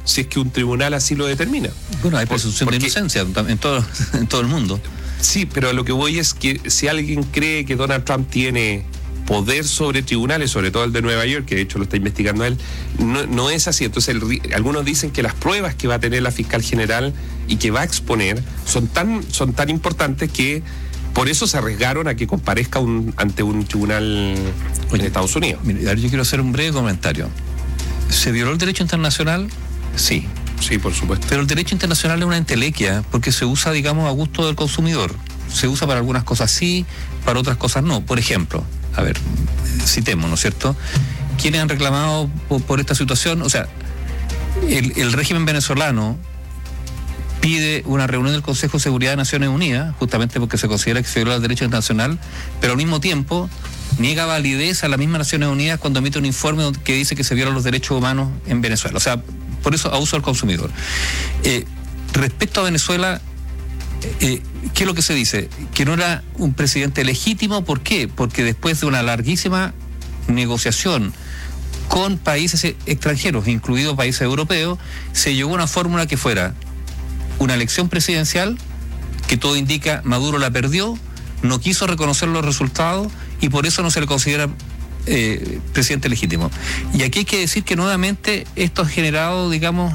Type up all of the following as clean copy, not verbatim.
si es que un tribunal así lo determina. Bueno, hay presunción de inocencia en todo el mundo. Sí, pero a lo que voy es que si alguien cree que Donald Trump tiene poder sobre tribunales, sobre todo el de Nueva York, que de hecho lo está investigando él, no es así. Entonces algunos dicen que las pruebas que va a tener la fiscal general y que va a exponer son tan importantes que por eso se arriesgaron a que comparezca ante un tribunal en Estados Unidos. Mira, yo quiero hacer un breve comentario. ¿Se violó el derecho internacional? Sí. Sí, por supuesto. Pero el derecho internacional es una entelequia porque se usa, digamos, a gusto del consumidor. Se usa para algunas cosas sí, para otras cosas no. Por ejemplo, a ver, citemos, ¿no es cierto? ¿Quiénes han reclamado por esta situación? O sea, el régimen venezolano pide una reunión del Consejo de Seguridad de Naciones Unidas, justamente porque se considera que se viola el derecho internacional, pero al mismo tiempo niega validez a las mismas Naciones Unidas cuando emite un informe que dice que se violan los derechos humanos en Venezuela. O sea, por eso abuso al consumidor. Respecto a Venezuela, ¿qué es lo que se dice? Que no era un presidente legítimo. ¿Por qué? Porque después de una larguísima negociación con países extranjeros, incluidos países europeos, se llegó a una fórmula que fuera una elección presidencial, que todo indica Maduro la perdió, no quiso reconocer los resultados y por eso no se le considera presidente legítimo. Y aquí hay que decir que nuevamente esto ha generado, digamos,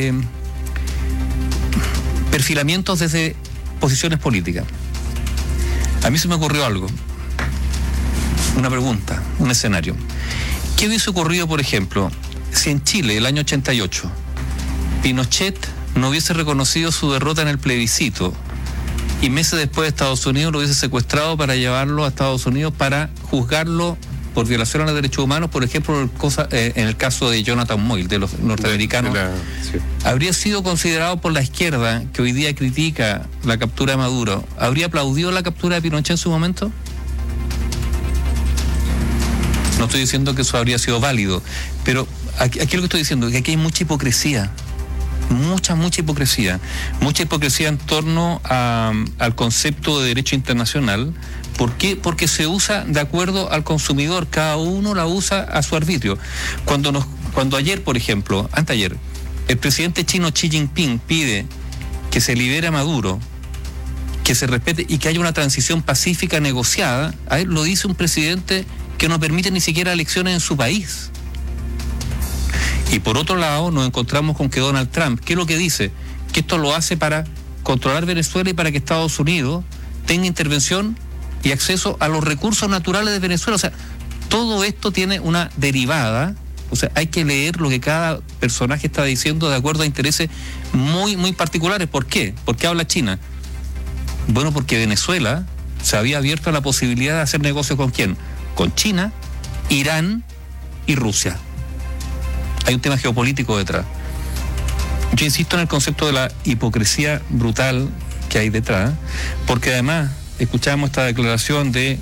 perfilamientos desde posiciones políticas. A mí se me ocurrió algo, una pregunta, un escenario. ¿Qué hubiese ocurrido, por ejemplo, si en Chile, el año 88, Pinochet no hubiese reconocido su derrota en el plebiscito y meses después Estados Unidos lo hubiese secuestrado para llevarlo a Estados Unidos para juzgarlo por violación a los derechos humanos, por ejemplo, en el caso de Jonathan Moyle, de los norteamericanos? Sí. ¿Habría sido considerado por la izquierda, que hoy día critica la captura de Maduro, habría aplaudido la captura de Pinochet en su momento? No estoy diciendo que eso habría sido válido, pero aquí lo que estoy diciendo es que aquí hay mucha hipocresía. Mucha hipocresía en torno al concepto de derecho internacional. ¿Por qué? Porque se usa de acuerdo al consumidor, cada uno la usa a su arbitrio. Cuando ayer, por ejemplo, anteayer, el presidente chino Xi Jinping pide que se libere a Maduro, que se respete y que haya una transición pacífica negociada, a él lo dice un presidente que no permite ni siquiera elecciones en su país. Y por otro lado nos encontramos con que Donald Trump, ¿qué es lo que dice? Que esto lo hace para controlar Venezuela y para que Estados Unidos tenga intervención y acceso a los recursos naturales de Venezuela. O sea, todo esto tiene una derivada. O sea, hay que leer lo que cada personaje está diciendo de acuerdo a intereses muy particulares. ¿Por qué? ¿Por qué habla China? Bueno, porque Venezuela se había abierto a la posibilidad de hacer negocios ¿con quién? Con China, Irán y Rusia. Hay un tema geopolítico detrás. Yo insisto en el concepto de la hipocresía brutal que hay detrás, porque además escuchamos esta declaración de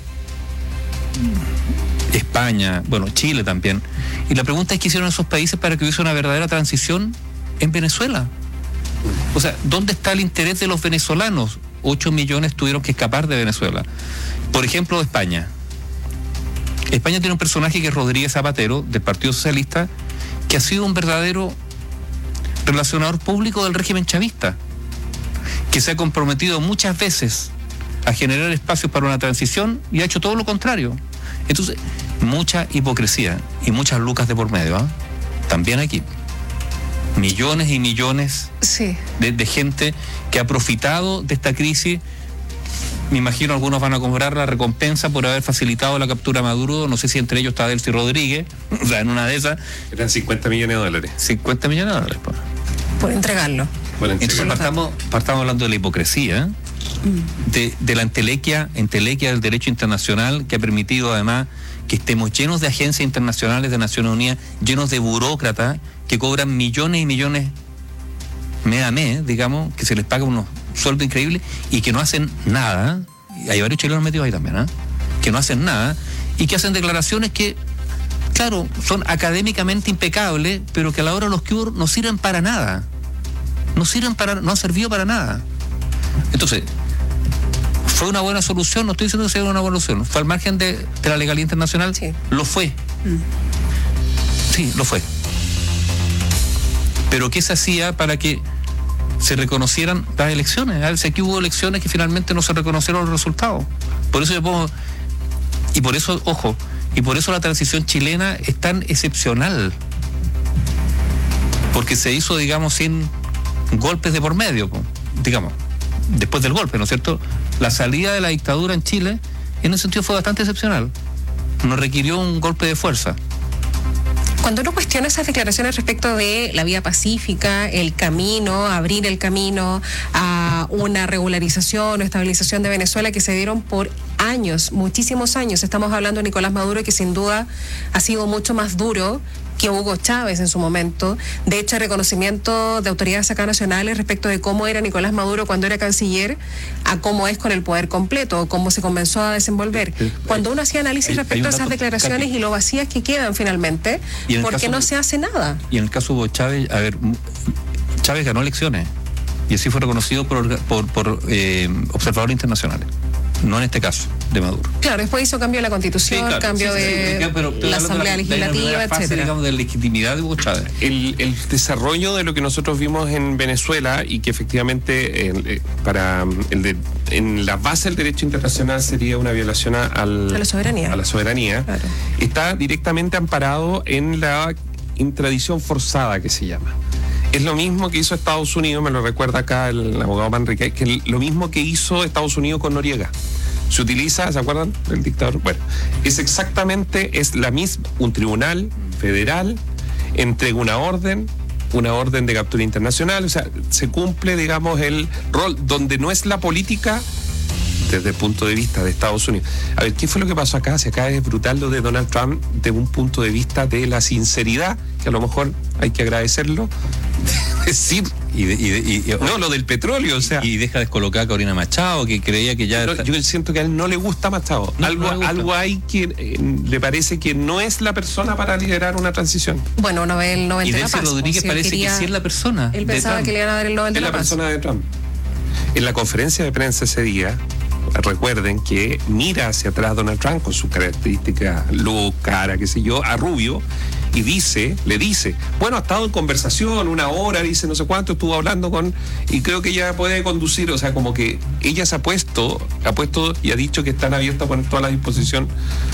España, bueno, Chile también, y la pregunta es qué hicieron esos países para que hubiese una verdadera transición en Venezuela. O sea, ¿dónde está el interés de los venezolanos? 8 millones tuvieron que escapar de Venezuela. Por ejemplo, España. España tiene un personaje que es Rodríguez Zapatero, del Partido Socialista, que ha sido un verdadero relacionador público del régimen chavista, que se ha comprometido muchas veces a generar espacios para una transición y ha hecho todo lo contrario. Entonces, mucha hipocresía y muchas lucas de por medio, ¿eh? También aquí. Millones y millones de gente que ha profitado de esta crisis. Me imagino algunos van a cobrar la recompensa por haber facilitado la captura de Maduro. No sé si entre ellos está Delcy Rodríguez. O sea, en una de esas. Eran $50 millones. 50 millones de dólares. Por entregarlo. Entonces partamos hablando de la hipocresía, de la entelequia del derecho internacional, que ha permitido además que estemos llenos de agencias internacionales de Naciones Unidas, llenos de burócratas que cobran millones y millones mes a mes, digamos, que se les paga unos sueldos increíbles y que no hacen nada. Hay varios chilenos metidos ahí también, que no hacen nada y que hacen declaraciones que, claro, son académicamente impecables, pero que a la hora de los que hubo no sirven para nada. No han servido para nada. Entonces, ¿fue una buena solución? No estoy diciendo que sea una buena solución. ¿Fue al margen de la legalidad internacional? Sí. Lo fue. Sí, lo fue. Pero ¿qué se hacía para que se reconocieran las elecciones? A veces aquí hubo elecciones que finalmente no se reconocieron los resultados. Por eso y por eso, ojo, y por eso la transición chilena es tan excepcional. Porque se hizo, digamos, sin golpes de por medio, digamos, después del golpe, ¿no es cierto? La salida de la dictadura en Chile, en ese sentido, fue bastante excepcional. No requirió un golpe de fuerza. Cuando uno cuestiona esas declaraciones respecto de la vía pacífica, el camino, abrir el camino a una regularización o estabilización de Venezuela que se dieron por años, muchísimos años, estamos hablando de Nicolás Maduro, que sin duda ha sido mucho más duro que Hugo Chávez en su momento. De hecho, el reconocimiento de autoridades acá nacionales respecto de cómo era Nicolás Maduro cuando era canciller a cómo es con el poder completo, o cómo se comenzó a desenvolver. Cuando uno hacía análisis respecto a esas declaraciones y lo vacías que quedan finalmente, ¿por qué no se hace nada? Y en el caso de Hugo Chávez, Chávez ganó elecciones y así fue reconocido por observadores internacionales. No en este caso, de Maduro. Claro, después hizo cambio de la Constitución, sí, claro, cambio de la Asamblea Legislativa, etcétera. Digamos, de legitimidad de Hugo Chávez. El desarrollo de lo que nosotros vimos en Venezuela y que efectivamente en la base del derecho internacional sería una violación a la soberanía, claro, está directamente amparado en la intradición forzada, que se llama. Es lo mismo que hizo Estados Unidos, me lo recuerda acá el abogado Manrique, que lo mismo que hizo Estados Unidos con Noriega. Se utiliza, ¿se acuerdan del dictador? Bueno, es la misma, un tribunal federal entrega una orden de captura internacional, o sea, se cumple, digamos, el rol donde no es la política desde el punto de vista de Estados Unidos. A ver, ¿qué fue lo que pasó acá? Si acá es brutal lo de Donald Trump desde un punto de vista de la sinceridad, que a lo mejor hay que agradecerlo. Sí, no, lo del petróleo, o sea. Y deja descolocar a Corina Machado, que creía que ya... Yo siento que a él no le gusta Machado. Algo hay que le parece que no es la persona para liderar una transición. Bueno, uno ve el Nobel de la Paz. Y Delcy Rodríguez parece que sí es la persona. Él pensaba que le iban a dar el Nobel de la Paz. Es la persona de Trump. En la conferencia de prensa ese día, recuerden que mira hacia atrás Donald Trump con su característica look, cara, qué sé yo, a Rubio, y le dice, bueno, ha estado en conversación 1 hora, dice no sé cuánto, estuvo hablando y creo que ella puede conducir, o sea, como que ella se ha puesto y ha dicho que están abiertos a poner toda la disposición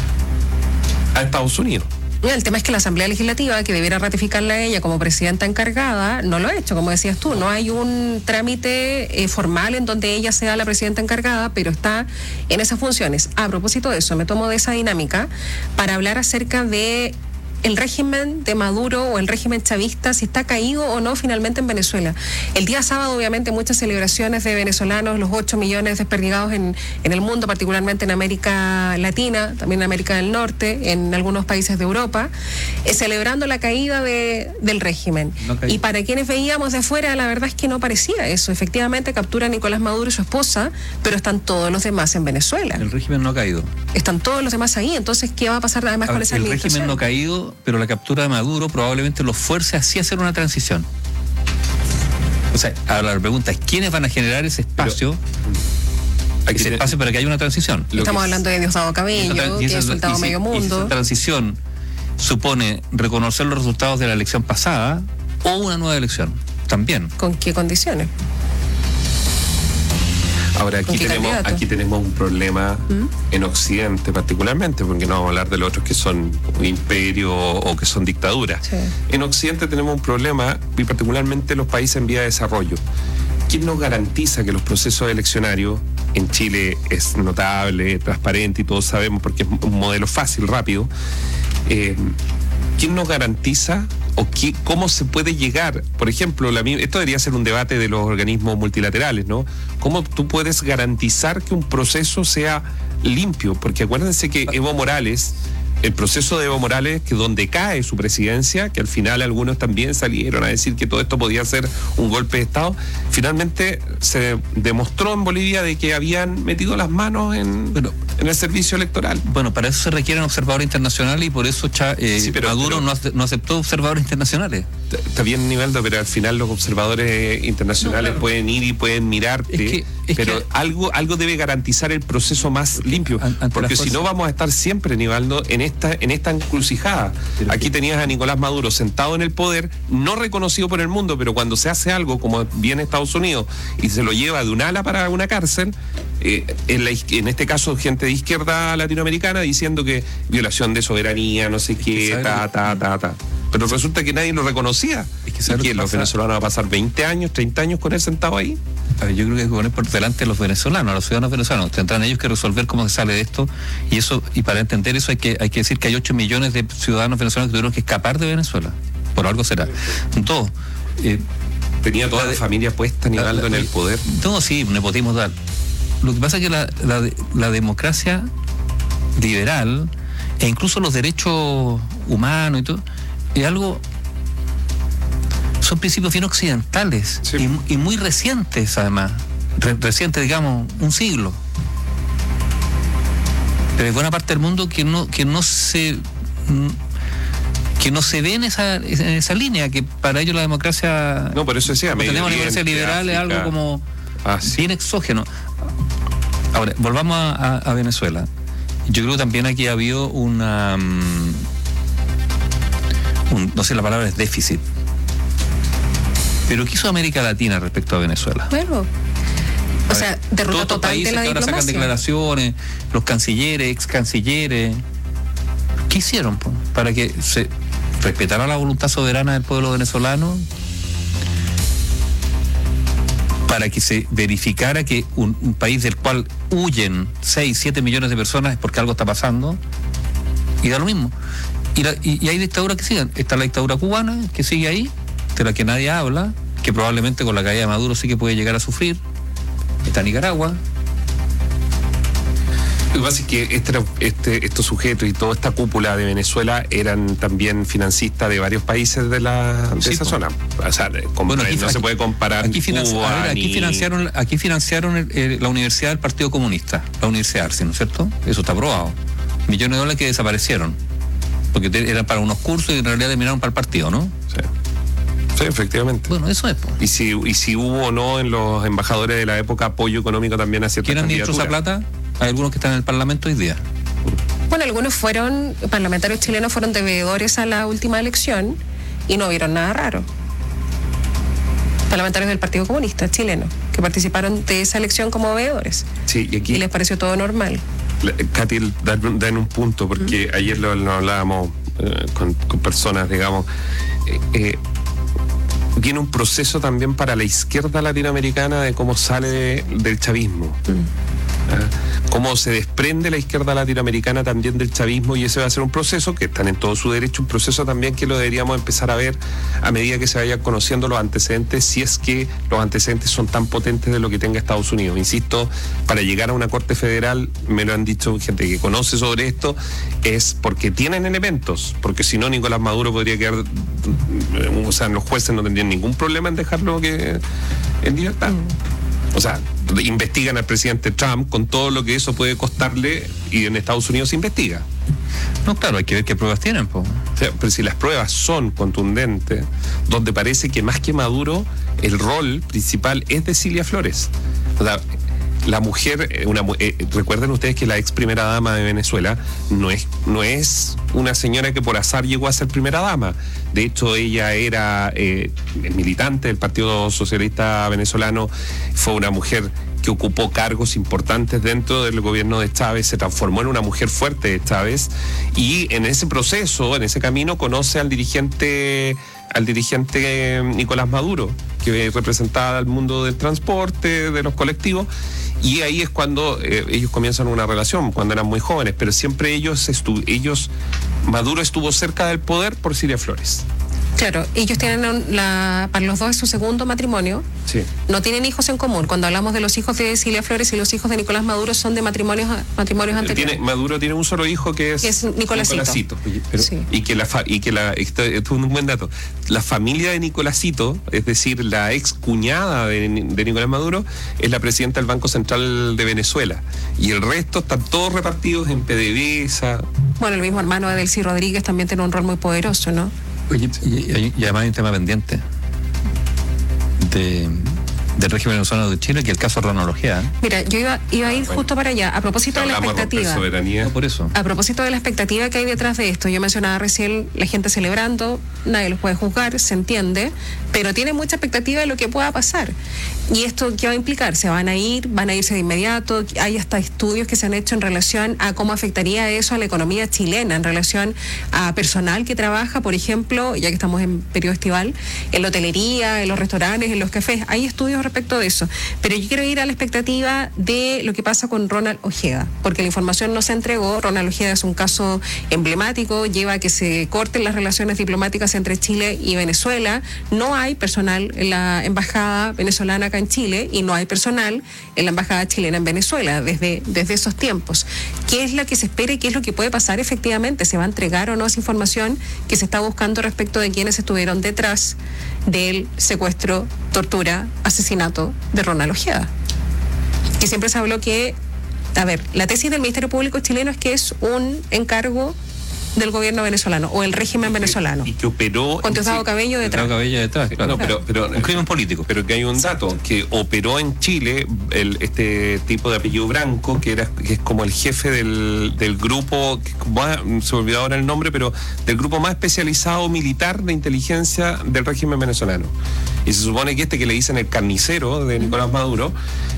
a Estados Unidos. El tema es que la Asamblea Legislativa, que debiera ratificarla a ella como presidenta encargada, no lo ha hecho, como decías tú. No hay un trámite formal en donde ella sea la presidenta encargada, pero está en esas funciones. A propósito de eso, me tomo de esa dinámica para hablar acerca de el régimen de Maduro o el régimen chavista, si está caído o no finalmente en Venezuela. El día sábado, obviamente, muchas celebraciones de venezolanos, los 8 millones desperdigados en el mundo, particularmente en América Latina, también en América del Norte, en algunos países de Europa, celebrando la caída del régimen. Y para quienes veíamos de afuera, la verdad es que no parecía eso. Efectivamente, captura a Nicolás Maduro y su esposa, pero están todos los demás en Venezuela. El régimen no ha caído. Están todos los demás ahí. Entonces, ¿qué va a pasar además con esa administración? El régimen no ha caído, pero la captura de Maduro probablemente los fuerce así a hacer una transición. O sea, ahora la pregunta es, ¿quiénes van a generar ese espacio? Espacio para que haya una transición. Estamos hablando de Diosdado Cabello, que ha soltado medio mundo. Y esa transición supone reconocer los resultados de la elección pasada o una nueva elección también. ¿Con qué condiciones? Ahora, aquí tenemos un problema en Occidente particularmente, porque no vamos a hablar de los otros que son imperios o que son dictaduras. Sí. En Occidente tenemos un problema, y particularmente los países en vía de desarrollo. ¿Quién nos garantiza que los procesos eleccionarios en Chile es notable, transparente y todos sabemos porque es un modelo fácil, rápido? ¿Quién nos garantiza cómo se puede llegar? Por ejemplo, esto debería ser un debate de los organismos multilaterales, ¿no? ¿Cómo tú puedes garantizar que un proceso sea limpio? Porque acuérdense que Evo Morales, el proceso de Evo Morales, que donde cae su presidencia, que al final algunos también salieron a decir que todo esto podía ser un golpe de Estado, finalmente se demostró en Bolivia de que habían metido las manos en... Bueno, en el servicio electoral. Bueno, para eso se requieren observadores internacionales y por eso Maduro no aceptó observadores internacionales. Está bien, Nivaldo, pero al final los observadores internacionales pueden ir y pueden mirarte, pero algo debe garantizar el proceso más limpio, porque si no vamos a estar siempre, Nivaldo, en esta encrucijada. Aquí tenías a Nicolás Maduro sentado en el poder, no reconocido por el mundo, pero cuando se hace algo como viene Estados Unidos y se lo lleva de un ala para una cárcel, en este caso gente de izquierda latinoamericana diciendo que violación de soberanía, no sé qué, pero resulta que nadie lo reconocía. ¿Y que los venezolanos van a pasar 20 años, 30 años con él sentado ahí? A ver, yo creo que hay que poner por delante a los venezolanos, a los ciudadanos venezolanos. Tendrán ellos que resolver cómo se sale de esto, y para entender eso hay que decir que hay 8 millones de ciudadanos venezolanos que tuvieron que escapar de Venezuela. Por algo será. 2, tenía toda la familia puesta, Nivaldo, en el poder. No, sí, nepotismo tal. Lo que pasa es que la democracia liberal e incluso los derechos humanos y todo, es algo, son principios bien occidentales, sí, y muy recientes además, recientes, digamos, un siglo. Pero hay buena parte del mundo que no se ve en esa línea, que para ellos la democracia, no, por eso decía, tenemos democracia liberal, es algo como bien exógeno. Ahora, volvamos a Venezuela. Yo creo que también aquí ha habido no sé, la palabra es déficit. Pero ¿qué hizo América Latina respecto a Venezuela? Bueno, o sea, derrota total de la diplomacia. Ahora sacan declaraciones, los cancilleres, ex cancilleres. ¿Qué hicieron para que se respetara la voluntad soberana del pueblo venezolano? Para que se verificara que un país del cual huyen 6, 7 millones de personas es porque algo está pasando, y da lo mismo. Y hay dictaduras que siguen. Está la dictadura cubana, que sigue ahí, de la que nadie habla, que probablemente con la caída de Maduro sí que puede llegar a sufrir. Está Nicaragua. Lo que pasa es que estos sujetos y toda esta cúpula de Venezuela eran también financistas de varios países de esa zona. O sea, no se puede comparar. Aquí financiaron la Universidad del Partido Comunista, la Universidad Arce, ¿no es cierto? Eso está aprobado. Millones de dólares que desaparecieron, porque eran para unos cursos y en realidad terminaron para el partido, ¿no? Sí, efectivamente. Bueno, eso es. Y si hubo o no en los embajadores de la época apoyo económico también a ciertas candidaturas. ¿Quién administró esa plata? Hay algunos que están en el Parlamento hoy día. Bueno, algunos parlamentarios chilenos fueron deudores a la última elección y no vieron nada raro. Parlamentarios del Partido Comunista chileno que participaron de esa elección como veedores. Sí, y les pareció todo normal. Katy, dan un punto, porque ayer lo hablábamos con personas, digamos. Viene un proceso también para la izquierda latinoamericana de cómo sale del chavismo. Cómo se desprende la izquierda latinoamericana también del chavismo, y ese va a ser un proceso que están en todo su derecho, un proceso también que lo deberíamos empezar a ver a medida que se vayan conociendo los antecedentes, si es que los antecedentes son tan potentes de lo que tenga Estados Unidos. Insisto, para llegar a una corte federal, me lo han dicho gente que conoce sobre esto, es porque tienen elementos, porque si no Nicolás Maduro podría quedar, o sea, los jueces no tendrían ningún problema en dejarlo en libertad. O sea, investigan al presidente Trump con todo lo que eso puede costarle, y en Estados Unidos se investiga. No, claro, hay que ver qué pruebas tienen, O sea, pero si las pruebas son contundentes, donde parece que más que Maduro, el rol principal es de Cilia Flores. O sea, la mujer, recuerden ustedes que la ex primera dama de Venezuela no es una señora que por azar llegó a ser primera dama. De hecho, ella era militante del Partido Socialista Venezolano, fue una mujer que ocupó cargos importantes dentro del gobierno de Chávez, se transformó en una mujer fuerte de Chávez, y en ese proceso, en ese camino, conoce al dirigente Nicolás Maduro, que representaba al mundo del transporte, de los colectivos, y ahí es cuando ellos comienzan una relación, cuando eran muy jóvenes, pero siempre Maduro estuvo cerca del poder por Cilia Flores. Claro, ellos tienen para los dos es su segundo matrimonio. Sí. No tienen hijos en común. Cuando hablamos de los hijos de Cilia Flores y los hijos de Nicolás Maduro son de matrimonios anteriores. Maduro tiene un solo hijo que es Nicolásito. Pero, Sí. Esto es un buen dato. La familia de Nicolásito, es decir, la ex cuñada de Nicolás Maduro, es la presidenta del Banco Central de Venezuela. Y el resto están todos repartidos en PDVSA. Bueno, el mismo hermano de Delcy Rodríguez también tiene un rol muy poderoso, ¿no? Oye, y además hay un tema pendiente del régimen venezolano de Chile, que es el caso Ronald Ojeda. Mira, yo iba a ir justo para allá, a propósito de la expectativa. No, por eso. A propósito de la expectativa que hay detrás de esto, yo mencionaba recién la gente celebrando, nadie los puede juzgar, se entiende, pero tiene mucha expectativa de lo que pueda pasar. ¿Y esto qué va a implicar? ¿Se van a irse de inmediato? Hay hasta estudios que se han hecho en relación a cómo afectaría eso a la economía chilena, en relación a personal que trabaja, por ejemplo, ya que estamos en periodo estival, en la hotelería, en los restaurantes, en los cafés. Hay estudios respecto de eso. Pero yo quiero ir a la expectativa de lo que pasa con Ronald Ojeda, porque la información no se entregó. Ronald Ojeda es un caso emblemático, lleva a que se corten las relaciones diplomáticas entre Chile y Venezuela. No hay personal en la embajada venezolana acá en Chile y no hay personal en la embajada chilena en Venezuela desde esos tiempos. ¿Qué es lo que se espera y qué es lo que puede pasar efectivamente? ¿Se va a entregar o no esa información que se está buscando respecto de quienes estuvieron detrás del secuestro, tortura, asesinato de Ronald Ojeda? Que siempre se habló que, la tesis del Ministerio Público chileno es que es un encargo del gobierno venezolano o el régimen venezolano. Y que operó... Con Diosdado Cabello detrás. Claro. No, pero un crimen político. Pero que hay un dato, que operó en Chile este tipo de apellido Branco, que es como el jefe del grupo, se me olvidó ahora el nombre, pero del grupo más especializado militar de inteligencia del régimen venezolano. Y se supone que que le dicen el carnicero de Nicolás Maduro,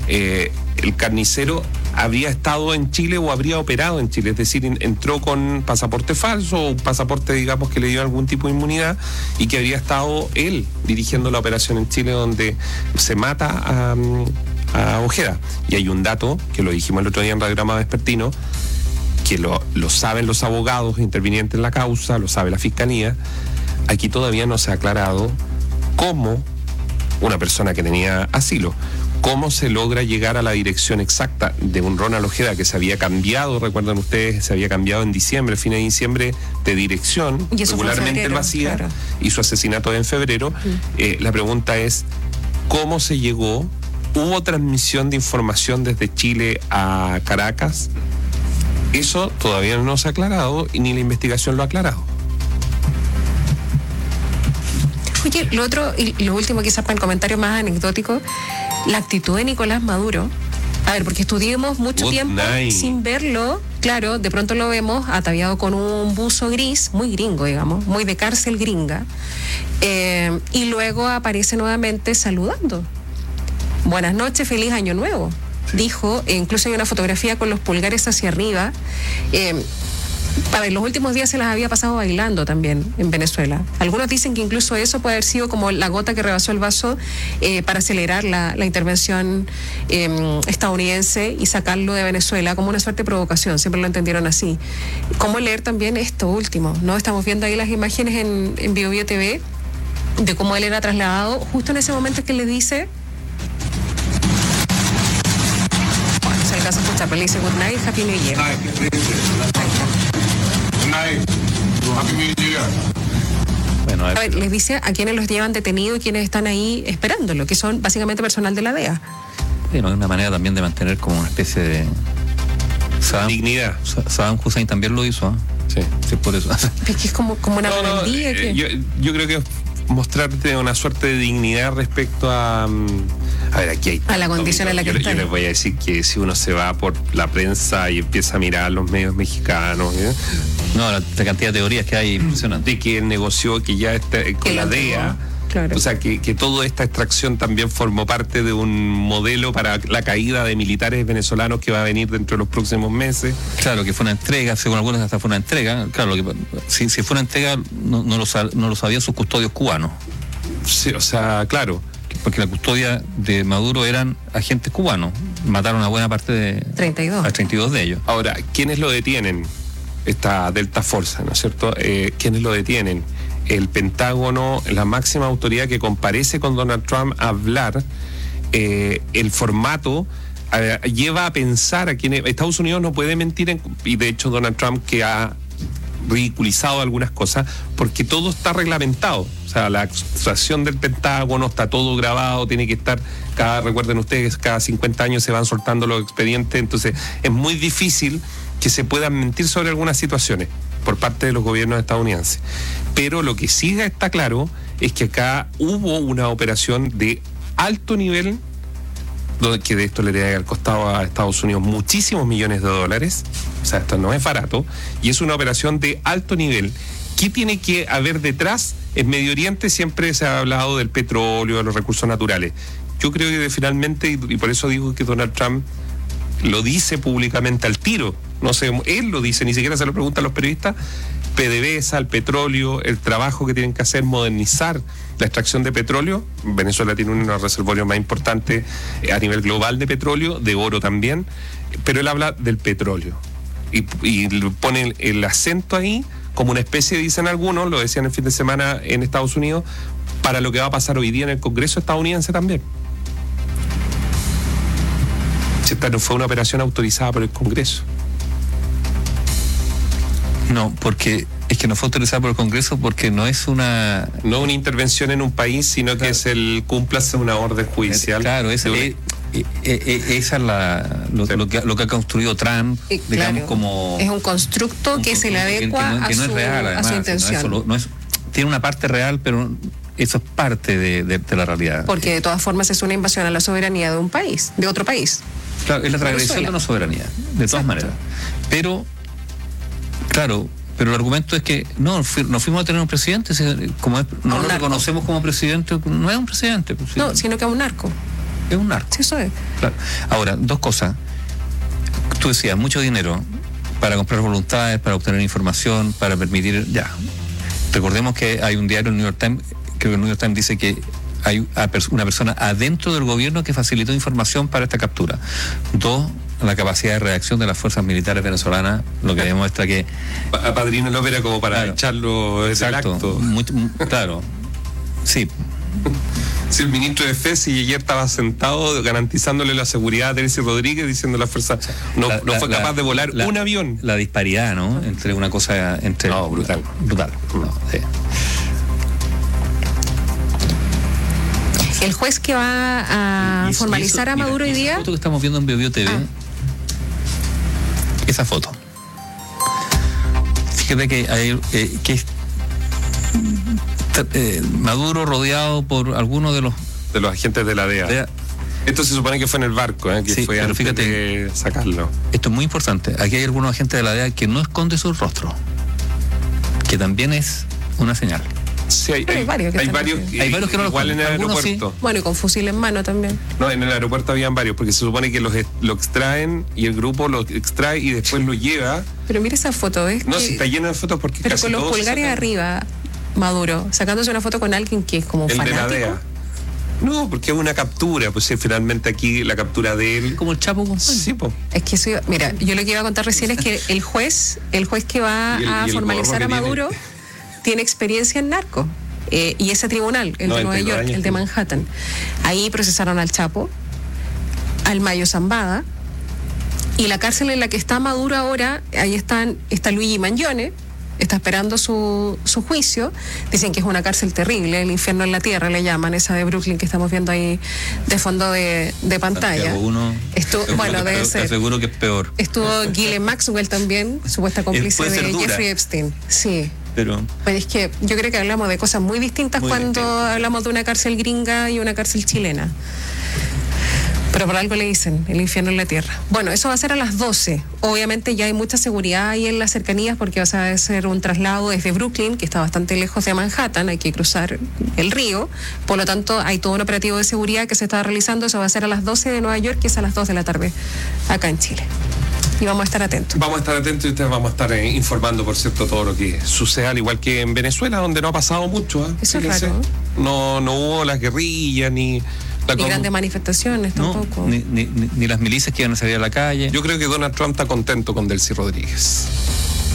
el carnicero habría estado en Chile o habría operado en Chile, es decir, entró con pasaporte falso o un pasaporte, digamos, que le dio algún tipo de inmunidad y que habría estado él dirigiendo la operación en Chile donde se mata a Ojeda. Y hay un dato, que lo dijimos el otro día en Radiograma Vespertino, que lo saben los abogados intervinientes en la causa, lo sabe la Fiscalía. Aquí todavía no se ha aclarado cómo una persona que tenía asilo, cómo se logra llegar a la dirección exacta de un Ronald Ojeda que se había cambiado, recuerdan ustedes, se había cambiado en diciembre, fin de diciembre, de dirección, regularmente él lo hacía, claro, y su asesinato en febrero. La pregunta es, ¿cómo se llegó? ¿Hubo transmisión de información desde Chile a Caracas? Eso todavía no se ha aclarado y ni la investigación lo ha aclarado. Oye, lo otro y lo último, quizás para el comentario más anecdótico, la actitud de Nicolás Maduro. Porque estudiamos mucho tiempo sin verlo, claro, de pronto lo vemos ataviado con un buzo gris, muy gringo, digamos, muy de cárcel gringa, y luego aparece nuevamente saludando. Buenas noches, feliz año nuevo, dijo, incluso hay una fotografía con los pulgares hacia arriba. Los últimos días se las había pasado bailando también en Venezuela. Algunos dicen que incluso eso puede haber sido como la gota que rebasó el vaso para acelerar la intervención estadounidense y sacarlo de Venezuela como una suerte de provocación. Siempre lo entendieron así. ¿Cómo leer también esto último? ¿No? Estamos viendo ahí las imágenes en Bio Bio TV de cómo él era trasladado justo en ese momento que le dice... Bueno, se alcanza a escuchar, pero le dice good night, happy new year. Bueno, les dice a quienes los llevan detenidos y quienes están ahí esperándolo, que son básicamente personal de la DEA. Bueno, es una manera también de mantener como una especie de dignidad. Saddam Hussein también lo hizo, ¿eh? Sí, por eso. Es que es como una rebeldía. Yo creo que es mostrarte una suerte de dignidad respecto a aquí hay a la condición en la que están. Yo les voy a decir que si uno se va por la prensa y empieza a mirar los medios mexicanos, no, la cantidad de teorías que hay impresionante, de que él negoció, que ya está con la DEA, claro. O sea que toda esta extracción también formó parte de un modelo para la caída de militares venezolanos que va a venir dentro de los próximos meses. Claro, que fue una entrega, según algunos hasta fue una entrega. Claro, si fue una entrega no lo sabían sus custodios cubanos. Sí, o sea, claro. Porque la custodia de Maduro eran agentes cubanos. Mataron a buena parte de... 32. A 32 de ellos. Ahora, ¿quiénes lo detienen? Esta Delta Force, ¿no es cierto? ¿Quiénes lo detienen? el Pentágono, la máxima autoridad que comparece con Donald Trump a hablar, el formato lleva a pensar a quienes... Estados Unidos no puede mentir, y de hecho Donald Trump, que ha ridiculizado algunas cosas, porque todo está reglamentado. O sea, la actuación del Pentágono está todo grabado, tiene que estar, recuerden ustedes, cada 50 años se van soltando los expedientes, entonces es muy difícil que se puedan mentir sobre algunas situaciones por parte de los gobiernos estadounidenses. Pero lo que sí está claro es que acá hubo una operación de alto nivel, que de esto le debe haber costado a Estados Unidos muchísimos millones de dólares, o sea, esto no es barato, y es una operación de alto nivel. ¿Qué tiene que haber detrás? En Medio Oriente siempre se ha hablado del petróleo, de los recursos naturales. Yo creo que finalmente, y por eso digo que Donald Trump lo dice públicamente al tiro, no sé, él lo dice, ni siquiera se lo preguntan los periodistas, PDVSA, el petróleo, el trabajo que tienen que hacer, modernizar la extracción de petróleo. Venezuela tiene uno de los reservorios más importantes a nivel global de petróleo, de oro también, pero él habla del petróleo y pone el acento ahí como una especie, dicen algunos, lo decían el fin de semana en Estados Unidos, para lo que va a pasar hoy día en el Congreso estadounidense también. Esta no fue una operación autorizada por el Congreso. No, porque es que no fue autorizada por el Congreso, porque no es una... No una intervención en un país, sino que es el cúmplase una orden judicial. Claro, esa es lo que ha construido Trump, digamos, claro, como... Es un constructo que se le adecua que no es real, además, a su intención. Tiene una parte real, pero eso es parte de la realidad. Porque de todas formas es una invasión a la soberanía de un país, de otro país. Claro, es la transgresión de una soberanía, de todas maneras. Pero, claro, pero el argumento es que no fuimos a tener un presidente, como no lo reconocemos como presidente, no es un presidente. Pues, no, sino que es un narco. Es un narco. Sí, eso es. Claro. Ahora, dos cosas. Tú decías, mucho dinero para comprar voluntades, para obtener información, para permitir... Ya. Recordemos que hay un diario, el New York Times, creo que el New York Times dice que hay una persona adentro del gobierno que facilitó información para esta captura. Dos, la capacidad de reacción de las fuerzas militares venezolanas, lo que demuestra que... Apadrinó la ópera como para echarlo del acto. Claro, sí. Si el ministro de Defensa y ayer estaba sentado garantizándole la seguridad a Delcy Rodríguez, diciendo la fuerza no fue capaz de volar un avión. La disparidad, ¿no? Entre una cosa... No, brutal. No, sí. El juez que va a formalizar a Maduro hoy día... Esa foto que estamos viendo en BioBio TV, esa foto. Fíjate que hay Maduro rodeado por algunos de los agentes de la DEA. Esto se supone que fue en el barco, que sí, fue antes de sacarlo. Esto es muy importante. Aquí hay algunos agentes de la DEA que no esconden su rostro, que también es una señal. Sí, hay varios que no lo igual en el aeropuerto. Sí. Bueno, y con fusil en mano también. No, en el aeropuerto habían varios, porque se supone que lo extraen y el grupo lo extrae y después lo lleva. Pero mira esa foto, ¿ves? No, si está lleno de fotos porque pero casi con los todos pulgares arriba, Maduro, sacándose una foto con alguien que es como el fanático. De la DEA. No, porque es una captura, pues sí, finalmente aquí la captura de él. Como el Chapo Guzmán. Sí, pues. Es que eso, mira, yo lo que iba a contar recién es que el juez que va a formalizar a Maduro tiene experiencia en narco. Y ese tribunal, el de Nueva York, el de Manhattan, ahí procesaron al Chapo, al Mayo Zambada, y la cárcel en la que está Maduro ahora, ahí está Luigi Mangione, está esperando su juicio. Dicen que es una cárcel terrible, el infierno en la tierra le llaman, esa de Brooklyn que estamos viendo ahí de fondo de pantalla. Bueno, debe ser. Seguro que es peor. Estuvo Ghislaine Maxwell también, supuesta cómplice de Jeffrey Epstein. Sí. Pero es que yo creo que hablamos de cosas muy distintas cuando hablamos de una cárcel gringa y una cárcel chilena. Pero por algo le dicen el infierno en la tierra. Bueno, eso va a ser a las 12. Obviamente ya hay mucha seguridad ahí en las cercanías porque va a ser un traslado desde Brooklyn, que está bastante lejos de Manhattan, hay que cruzar el río. Por lo tanto, hay todo un operativo de seguridad que se está realizando. Eso va a ser a las 12 de Nueva York, que es a las 2 de la tarde acá en Chile. Y vamos a estar atentos. Vamos a estar atentos y ustedes vamos a estar informando, por cierto, todo lo que sucede, al igual que en Venezuela, donde no ha pasado mucho. Eso es raro. No hubo las guerrillas, ni grandes manifestaciones tampoco. Ni las milicias que iban a salir a la calle. Yo creo que Donald Trump está contento con Delcy Rodríguez.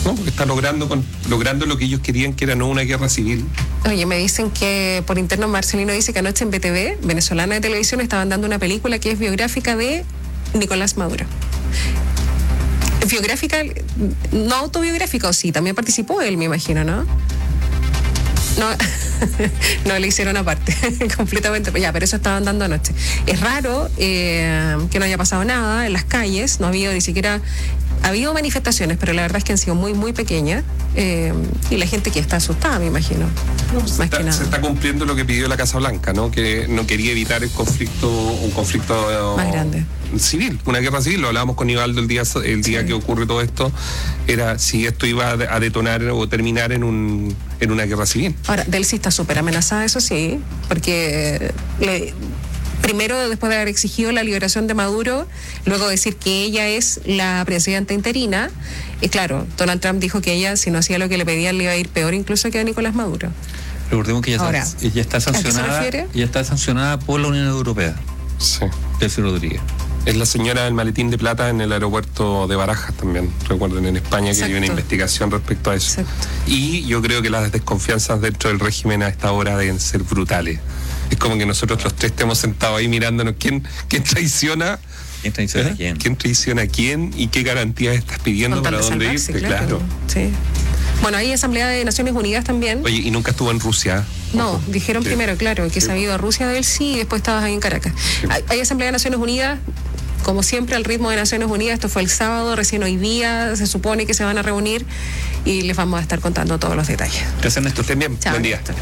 No, porque está logrando lo que ellos querían, que era no una guerra civil. Oye, me dicen que por interno Marcelino dice que anoche en BTV, venezolana de televisión, estaban dando una película que es biográfica de Nicolás Maduro. Biográfica, no autobiográfica, o sí, también participó él, me imagino, ¿no? No, no le hicieron aparte, completamente. Ya, pero eso estaban dando anoche. Es raro que no haya pasado nada en las calles, no ha habido ni siquiera. Ha habido manifestaciones, pero la verdad es que han sido muy, muy pequeñas. Y la gente que está asustada, me imagino. Más que nada. Se está cumpliendo lo que pidió la Casa Blanca, ¿no? Que no quería evitar un conflicto más grande. Civil, una guerra civil. Lo hablábamos con Ivaldo el día que ocurre todo esto, era si esto iba a detonar o terminar en una guerra civil. Ahora, Delcy está súper amenazada, eso sí, porque primero, después de haber exigido la liberación de Maduro, luego decir que ella es la presidenta interina, y claro, Donald Trump dijo que ella, si no hacía lo que le pedían, le iba a ir peor incluso que a Nicolás Maduro. Recordemos que ella está sancionada por la Unión Europea. Sí. Delcy Rodríguez. Es la señora del maletín de plata en el aeropuerto de Barajas también. Recuerden, en España que hay una investigación respecto a eso. Exacto. Y yo creo que las desconfianzas dentro del régimen a esta hora deben ser brutales. Es como que nosotros los tres estemos sentados ahí mirándonos quién traiciona. ¿Quién traiciona a quién? ¿Quién traiciona a quién y qué garantías estás pidiendo para dónde irte? Claro. Sí. Bueno, hay Asamblea de Naciones Unidas también. Oye, y nunca estuvo en Rusia. No, dijeron primero, claro, que se ha ido a Rusia del sí y después estabas ahí en Caracas. Sí. Hay Asamblea de Naciones Unidas, como siempre, al ritmo de Naciones Unidas. Esto fue el sábado, recién hoy día se supone que se van a reunir y les vamos a estar contando todos los detalles. Gracias, Néstor. Estén bien. Chao, buen día. Néstor.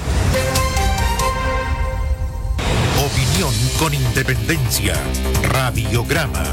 Opinión con independencia. Radiograma.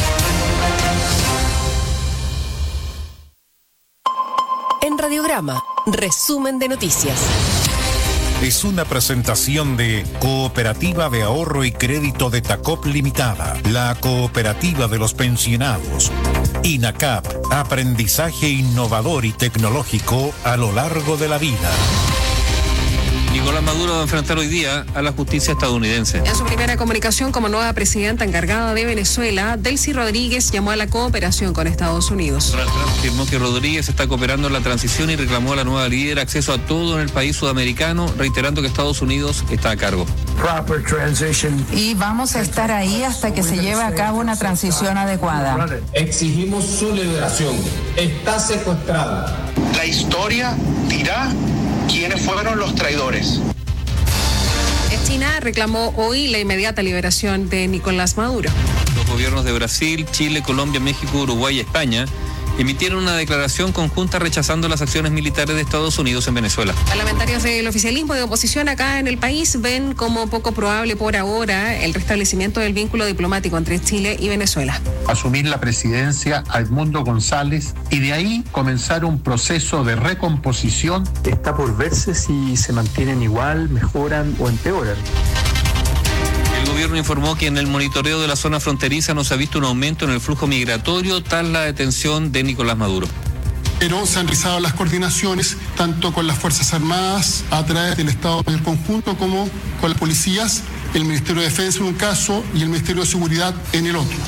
En Radiograma, resumen de noticias. Es una presentación de Cooperativa de Ahorro y Crédito de Tacop Limitada, la cooperativa de los pensionados. INACAP, aprendizaje innovador y tecnológico a lo largo de la vida. Nicolás Maduro va a enfrentar hoy día a la justicia estadounidense. En su primera comunicación como nueva presidenta encargada de Venezuela, Delcy Rodríguez llamó a la cooperación con Estados Unidos. Donald Trump afirmó que Rodríguez está cooperando en la transición y reclamó a la nueva líder acceso a todo en el país sudamericano, reiterando que Estados Unidos está a cargo. Y vamos a estar ahí hasta que se lleve a cabo una transición adecuada. Exigimos su liberación. Está secuestrada. La historia dirá quiénes fueron los traidores. China reclamó hoy la inmediata liberación de Nicolás Maduro. Los gobiernos de Brasil, Chile, Colombia, México, Uruguay y España emitieron una declaración conjunta rechazando las acciones militares de Estados Unidos en Venezuela. Parlamentarios del oficialismo y de oposición acá en el país ven como poco probable por ahora el restablecimiento del vínculo diplomático entre Chile y Venezuela. Asumir la presidencia a Edmundo González y de ahí comenzar un proceso de recomposición. Está por verse si se mantienen igual, mejoran o empeoran. El gobierno informó que en el monitoreo de la zona fronteriza no se ha visto un aumento en el flujo migratorio tras la detención de Nicolás Maduro. Pero se han realizado las coordinaciones tanto con las Fuerzas Armadas a través del Estado Mayor Conjunto como con las policías, el Ministerio de Defensa en un caso y el Ministerio de Seguridad en el otro.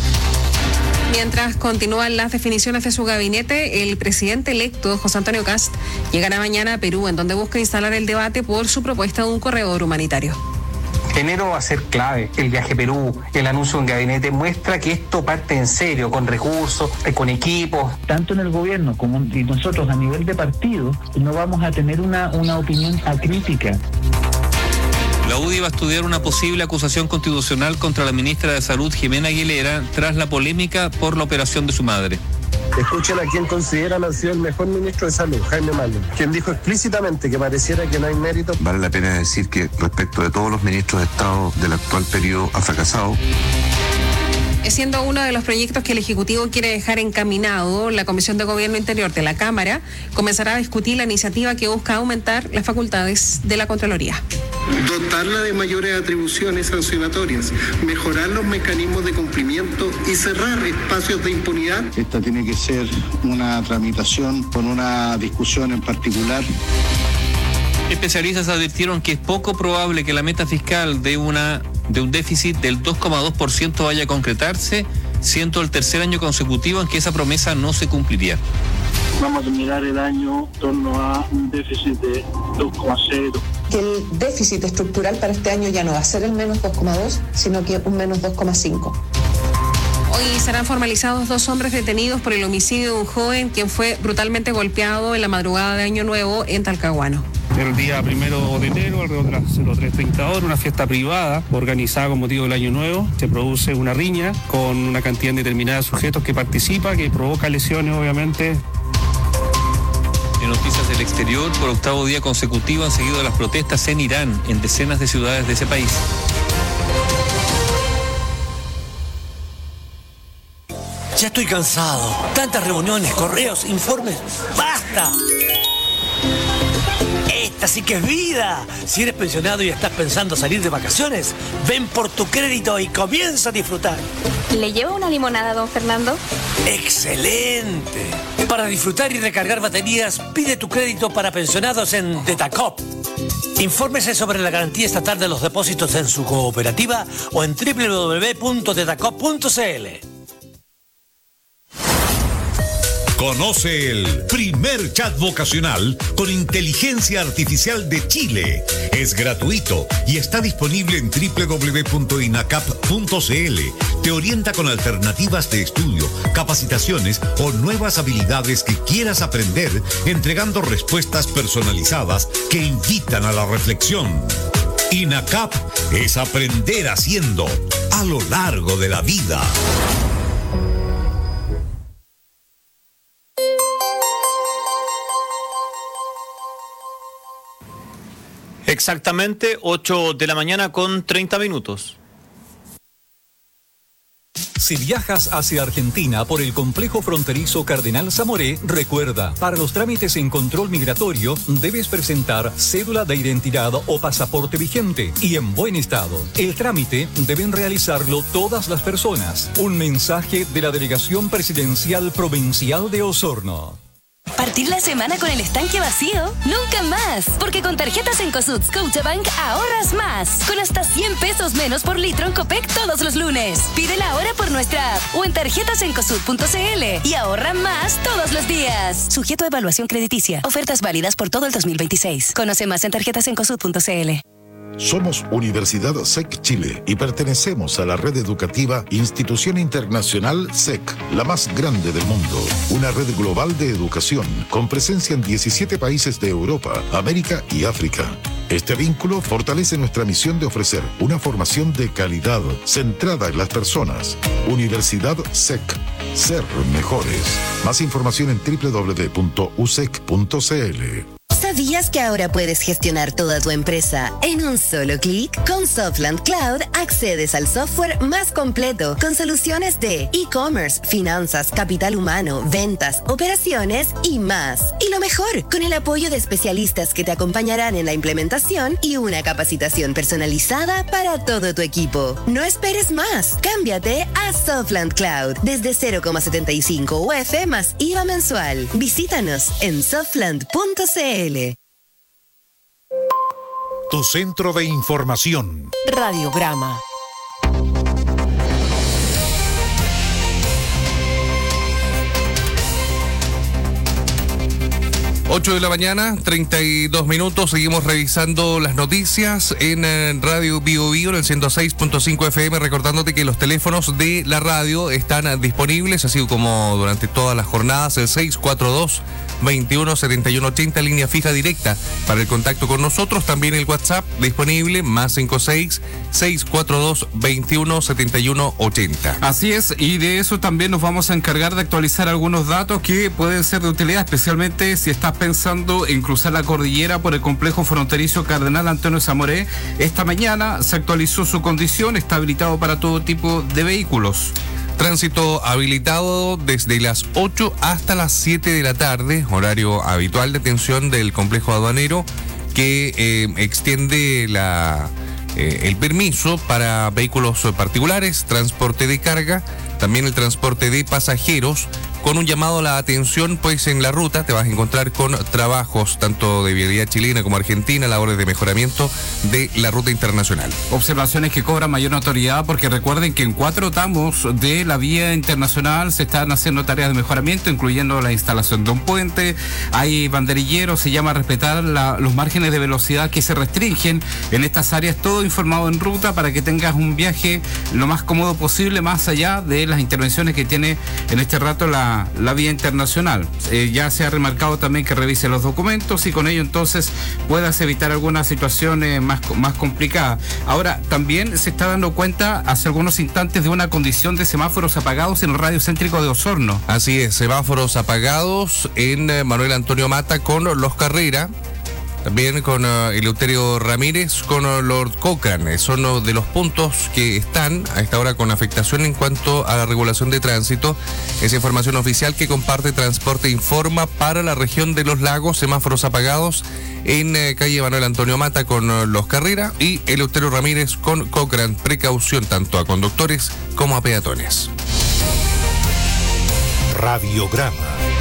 Mientras continúan las definiciones de su gabinete, el presidente electo, José Antonio Kast, llegará mañana a Perú, en donde busca instalar el debate por su propuesta de un corredor humanitario. Enero va a ser clave. El viaje a Perú, el anuncio en gabinete muestra que esto parte en serio, con recursos, con equipos. Tanto en el gobierno como y nosotros a nivel de partido no vamos a tener una opinión acrítica. La UDI va a estudiar una posible acusación constitucional contra la ministra de Salud, Jimena Aguilera, tras la polémica por la operación de su madre. Escuchen a quien consideran ha sido el mejor ministro de Salud, Jaime Mayo, quien dijo explícitamente que pareciera que no hay mérito. Vale la pena decir que respecto de todos los ministros de Estado del actual periodo ha fracasado. Siendo uno de los proyectos que el Ejecutivo quiere dejar encaminado, la Comisión de Gobierno Interior de la Cámara comenzará a discutir la iniciativa que busca aumentar las facultades de la Contraloría. Dotarla de mayores atribuciones sancionatorias, mejorar los mecanismos de cumplimiento y cerrar espacios de impunidad. Esta tiene que ser una tramitación con una discusión en particular. Especialistas advirtieron que es poco probable que la meta fiscal de un déficit del 2,2% vaya a concretarse siendo el tercer año consecutivo en que esa promesa no se cumpliría. Vamos a terminar el año en torno a un déficit de 2,0. Que el déficit estructural para este año ya no va a ser el menos 2,2, sino que un menos 2,5. Hoy serán formalizados 2 hombres detenidos por el homicidio de un joven quien fue brutalmente golpeado en la madrugada de Año Nuevo en Talcahuano. El día 1 de enero, alrededor de las 03:30 horas, una fiesta privada organizada con motivo del Año Nuevo. Se produce una riña con una cantidad indeterminada de sujetos que participa, que provoca lesiones, obviamente. En noticias del exterior, por 8º día consecutivo han seguido las protestas en Irán, en decenas de ciudades de ese país. Ya estoy cansado. Tantas reuniones, correos, informes. ¡Basta! Esta sí que es vida. Si eres pensionado y estás pensando salir de vacaciones, ven por tu crédito y comienza a disfrutar. ¿Le llevo una limonada, don Fernando? ¡Excelente! Para disfrutar y recargar baterías, pide tu crédito para pensionados en Tetacop. Infórmese sobre la garantía estatal de los depósitos en su cooperativa o en www.tetacop.cl. Conoce el primer chat vocacional con inteligencia artificial de Chile. Es gratuito y está disponible en www.inacap.cl. Te orienta con alternativas de estudio, capacitaciones o nuevas habilidades que quieras aprender, entregando respuestas personalizadas que invitan a la reflexión. INACAP es aprender haciendo a lo largo de la vida. Exactamente 8 de la mañana con 30 minutos. Si viajas hacia Argentina por el complejo fronterizo Cardenal Zamoré, recuerda, para los trámites en control migratorio debes presentar cédula de identidad o pasaporte vigente y en buen estado. El trámite deben realizarlo todas las personas. Un mensaje de la Delegación Presidencial Provincial de Osorno. ¿Partir la semana con el estanque vacío? ¡Nunca más! Porque con tarjetas Encosud Scotiabank ahorras más. Con hasta 100 pesos menos por litro en Copec todos los lunes. Pídela ahora por nuestra app o en tarjetasencosud.cl y ahorra más todos los días. Sujeto a evaluación crediticia. Ofertas válidas por todo el 2026. Conoce más en tarjetasencosud.cl. Somos Universidad SEC Chile y pertenecemos a la red educativa Institución Internacional SEC, la más grande del mundo. Una red global de educación con presencia en 17 países de Europa, América y África. Este vínculo fortalece nuestra misión de ofrecer una formación de calidad centrada en las personas. Universidad SEC. Ser mejores. Más información en www.usec.cl. ¿Sabías que ahora puedes gestionar toda tu empresa en un solo clic? Con Softland Cloud accedes al software más completo con soluciones de e-commerce, finanzas, capital humano, ventas, operaciones y más. Y lo mejor, con el apoyo de especialistas que te acompañarán en la implementación y una capacitación personalizada para todo tu equipo. No esperes más. Cámbiate a Softland Cloud desde 0,75 UF más IVA mensual. Visítanos en softland.cl. Tu centro de información. Radiograma. Ocho de la mañana, 32 minutos. Seguimos revisando las noticias en Radio Bio Bio, en el 106.5 FM, recordándote que los teléfonos de la radio están disponibles, así como durante todas las jornadas, el 642-217180, línea fija directa para el contacto con nosotros. También el WhatsApp disponible, más 56-642-217180. Así es, y de eso también nos vamos a encargar de actualizar algunos datos que pueden ser de utilidad, especialmente si estás pensando en cruzar la cordillera por el complejo fronterizo Cardenal Antonio Zamoré. Esta mañana se actualizó su condición, está habilitado para todo tipo de vehículos. Tránsito habilitado desde las 8 hasta las 7 de la tarde, horario habitual de atención del complejo aduanero, que extiende el permiso para vehículos particulares, transporte de carga, también el transporte de pasajeros, con un llamado a la atención, pues en la ruta te vas a encontrar con trabajos tanto de vialidad chilena como argentina, labores de mejoramiento de la ruta internacional. Observaciones que cobran mayor notoriedad porque recuerden que en 4 tramos de la vía internacional se están haciendo tareas de mejoramiento, incluyendo la instalación de un puente, hay banderilleros, se llama respetar los márgenes de velocidad que se restringen en estas áreas, todo informado en ruta para que tengas un viaje lo más cómodo posible, más allá de las intervenciones que tiene en este rato la vía internacional. Ya se ha remarcado también que revise los documentos y con ello entonces puedas evitar algunas situaciones más complicadas. Ahora, también se está dando cuenta hace algunos instantes de una condición de semáforos apagados en el radio céntrico de Osorno. Así es, semáforos apagados en Manuel Antonio Mata con Los Carrera. También con Eleuterio Ramírez, con Lord Cochrane. Son uno de los puntos que están a esta hora con afectación en cuanto a la regulación de tránsito. Esa información oficial que comparte Transporte Informa para la región de Los Lagos. Semáforos apagados en calle Manuel Antonio Mata con Los Carrera y Eleuterio Ramírez con Cochrane. Precaución tanto a conductores como a peatones. Radiograma.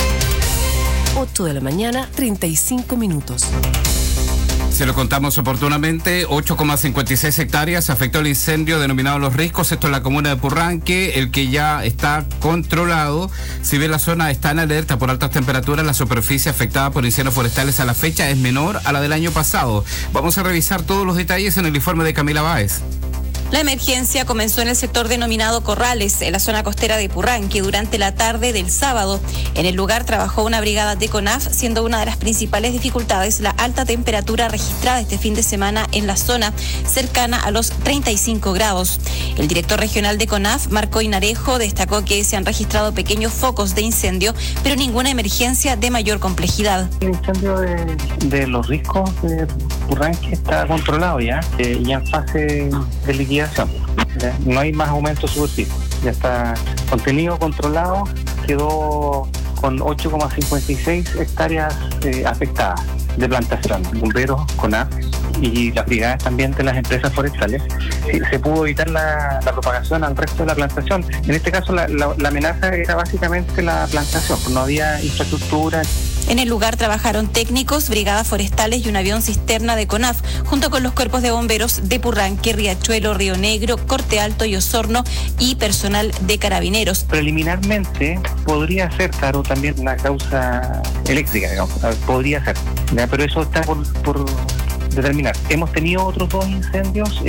8 de la mañana, 35 minutos. Se lo contamos oportunamente, 8,56 hectáreas afectó el incendio denominado Los Riscos, esto en la comuna de Purranque, el que ya está controlado. Si bien la zona está en alerta por altas temperaturas, la superficie afectada por incendios forestales a la fecha es menor a la del año pasado. Vamos a revisar todos los detalles en el informe de Camila Báez. La emergencia comenzó en el sector denominado Corrales, en la zona costera de Purranque, durante la tarde del sábado. En el lugar trabajó una brigada de CONAF, siendo una de las principales dificultades la alta temperatura registrada este fin de semana en la zona, cercana a los 35 grados. El director regional de CONAF, Marco Inarejo, destacó que se han registrado pequeños focos de incendio, pero ninguna emergencia de mayor complejidad. El incendio de Los Riscos de Purranque está controlado ya en fase de liquidación. No hay más aumento de superficie, ya está contenido, controlado, quedó con 8,56 hectáreas afectadas de plantación. Bomberos, CONAF y las brigadas también de las empresas forestales. Se pudo evitar la propagación al resto de la plantación. En este caso la amenaza era básicamente la plantación, no había infraestructura. En el lugar trabajaron técnicos, brigadas forestales y un avión cisterna de CONAF, junto con los cuerpos de bomberos de Purranque, Riachuelo, Río Negro, Corte Alto y Osorno y personal de carabineros. Preliminarmente podría ser, claro, también una causa eléctrica, digamos, podría ser, ¿ya? Pero eso está por determinar. Hemos tenido otros 2 incendios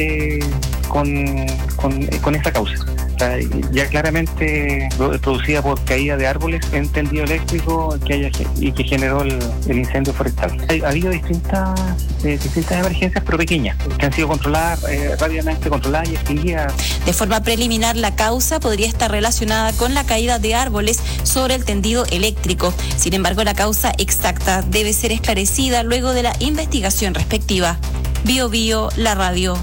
con esta causa. Ya claramente producida por caída de árboles en tendido eléctrico y que generó el incendio forestal. Ha habido distintas emergencias, pero pequeñas, que han sido controladas, rápidamente controladas y extinguidas. De forma preliminar, la causa podría estar relacionada con la caída de árboles sobre el tendido eléctrico. Sin embargo, la causa exacta debe ser esclarecida luego de la investigación respectiva. Bio Bio, la radio.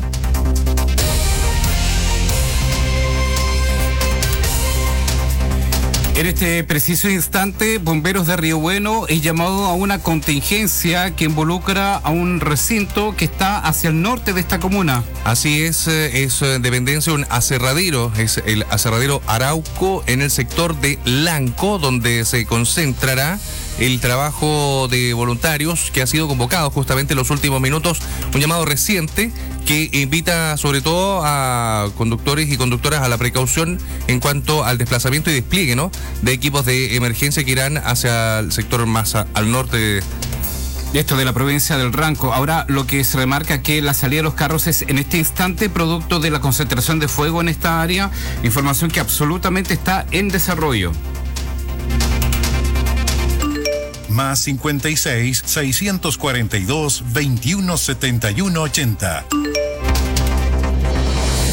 En este preciso instante, Bomberos de Río Bueno es llamado a una contingencia que involucra a un recinto que está hacia el norte de esta comuna. Así es dependencia un aserradero, es el aserradero Arauco en el sector de Lanco, donde se concentrará el trabajo de voluntarios que ha sido convocado justamente en los últimos minutos, un llamado reciente que invita sobre todo a conductores y conductoras a la precaución en cuanto al desplazamiento y despliegue, ¿no?, de equipos de emergencia que irán hacia el sector más al norte esto de la provincia del Ranco. Ahora, lo que se remarca que la salida de los carros es en este instante producto de la concentración de fuego en esta área, información que absolutamente está en desarrollo. Más 56 642 21 71 80.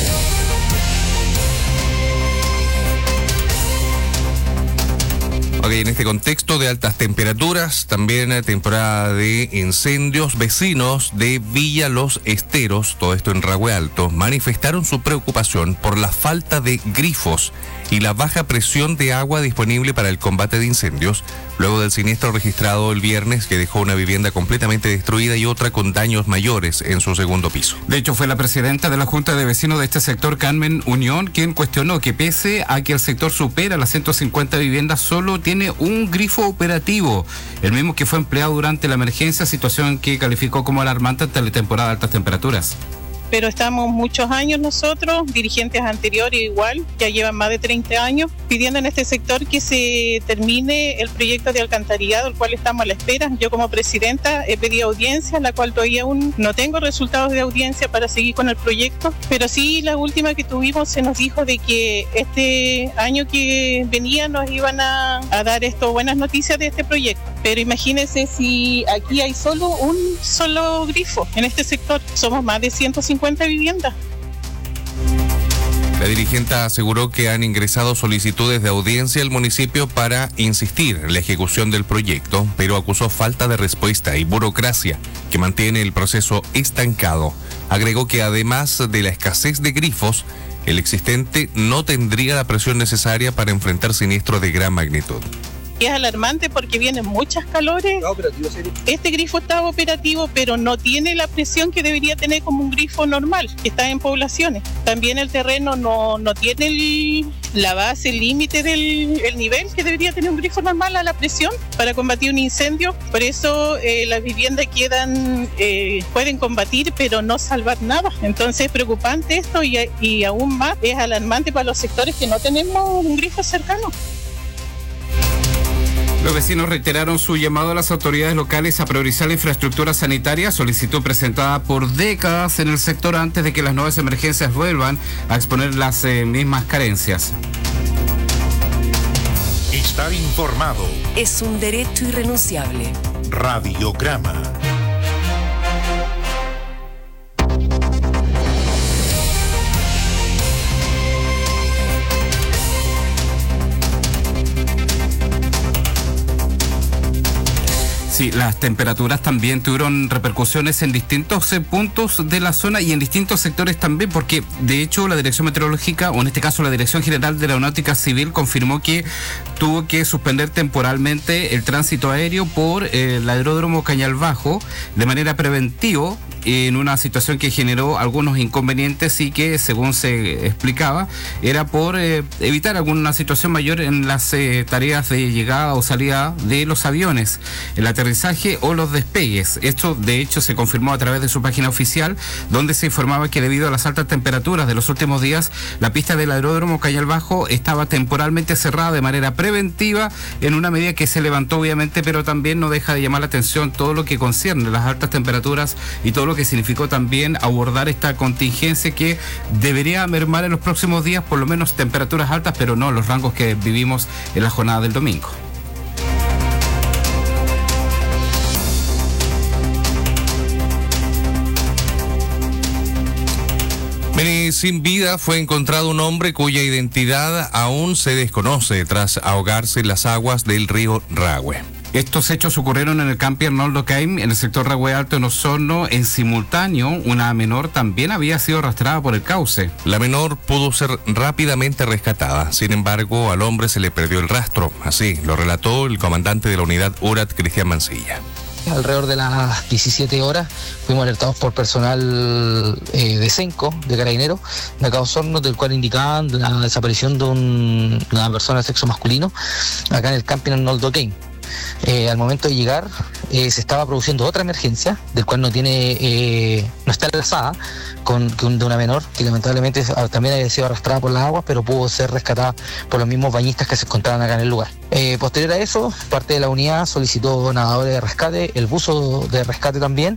Ok, Ok, en este contexto de altas temperaturas, también temporada de incendios, vecinos de Villa Los Esteros, todo esto en Rahue Alto, manifestaron su preocupación por la falta de grifos y la baja presión de agua disponible para el combate de incendios, luego del siniestro registrado el viernes que dejó una vivienda completamente destruida y otra con daños mayores en su segundo piso. De hecho, fue la presidenta de la Junta de Vecinos de este sector, Carmen Unión, quien cuestionó que pese a que el sector supera las 150 viviendas, solo tiene un grifo operativo, el mismo que fue empleado durante la emergencia, situación que calificó como alarmante ante la temporada de altas temperaturas. Pero estamos muchos años nosotros, dirigentes anteriores igual, ya llevan más de 30 años, pidiendo en este sector que se termine el proyecto de alcantarillado, el cual estamos a la espera. Yo como presidenta he pedido audiencia, la cual todavía aún no tengo resultados de audiencia para seguir con el proyecto, pero sí la última que tuvimos se nos dijo de que este año que venía nos iban a dar buenas noticias de este proyecto. Pero imagínense si aquí hay solo un solo grifo en este sector, somos más de 150 viviendas. La dirigente aseguró que han ingresado solicitudes de audiencia al municipio para insistir en la ejecución del proyecto, pero acusó falta de respuesta y burocracia que mantiene el proceso estancado. Agregó que además de la escasez de grifos, el existente no tendría la presión necesaria para enfrentar siniestros de gran magnitud. Es alarmante porque vienen muchas calores. Este grifo está operativo, pero no tiene la presión que debería tener como un grifo normal, que está en poblaciones. También el terreno no tiene la base, el límite del nivel que debería tener un grifo normal a la presión para combatir un incendio. Por eso las viviendas pueden combatir, pero no salvar nada. Entonces es preocupante esto y aún más es alarmante para los sectores que no tenemos un grifo cercano. Los vecinos reiteraron su llamado a las autoridades locales a priorizar la infraestructura sanitaria, solicitud presentada por décadas en el sector antes de que las nuevas emergencias vuelvan a exponer las mismas carencias. Estar informado es un derecho irrenunciable. Radiograma. Sí, las temperaturas también tuvieron repercusiones en distintos puntos de la zona y en distintos sectores también, porque de hecho la Dirección Meteorológica, o en este caso la Dirección General de la Aeronáutica Civil, confirmó que tuvo que suspender temporalmente el tránsito aéreo por el aeródromo Cañal Bajo de manera preventiva, en una situación que generó algunos inconvenientes y que, según se explicaba, era por evitar alguna situación mayor en las tareas de llegada o salida de los aviones, el aterrizaje o los despegues. Esto, de hecho, se confirmó a través de su página oficial, donde se informaba que debido a las altas temperaturas de los últimos días, la pista del aeródromo Cañal Bajo estaba temporalmente cerrada de manera preventiva, en una medida que se levantó obviamente, pero también no deja de llamar la atención todo lo que concierne las altas temperaturas y todo lo que significó también abordar esta contingencia que debería mermar en los próximos días, por lo menos temperaturas altas, pero no los rangos que vivimos en la jornada del domingo. Sin vida fue encontrado un hombre cuya identidad aún se desconoce tras ahogarse en las aguas del río Rahue. Estos hechos ocurrieron en el camping Arnoldo Caim, en el sector Rahue Alto, en Osorno. En simultáneo, una menor también había sido arrastrada por el cauce. La menor pudo ser rápidamente rescatada, sin embargo, al hombre se le perdió el rastro. Así lo relató el comandante de la unidad URAT, Cristian Mancilla. Alrededor de las 17 horas fuimos alertados por personal de CENCO, de Carabineros, de acá Osorno, del cual indicaban la desaparición de una persona de sexo masculino acá en el camping Arnoldo Caim. Al momento de llegar se estaba produciendo otra emergencia, del cual no está enlazada de una menor que lamentablemente también había sido arrastrada por las aguas, pero pudo ser rescatada por los mismos bañistas que se encontraban acá en el lugar. Posterior a eso, parte de la unidad solicitó nadadores de rescate, el buzo de rescate también.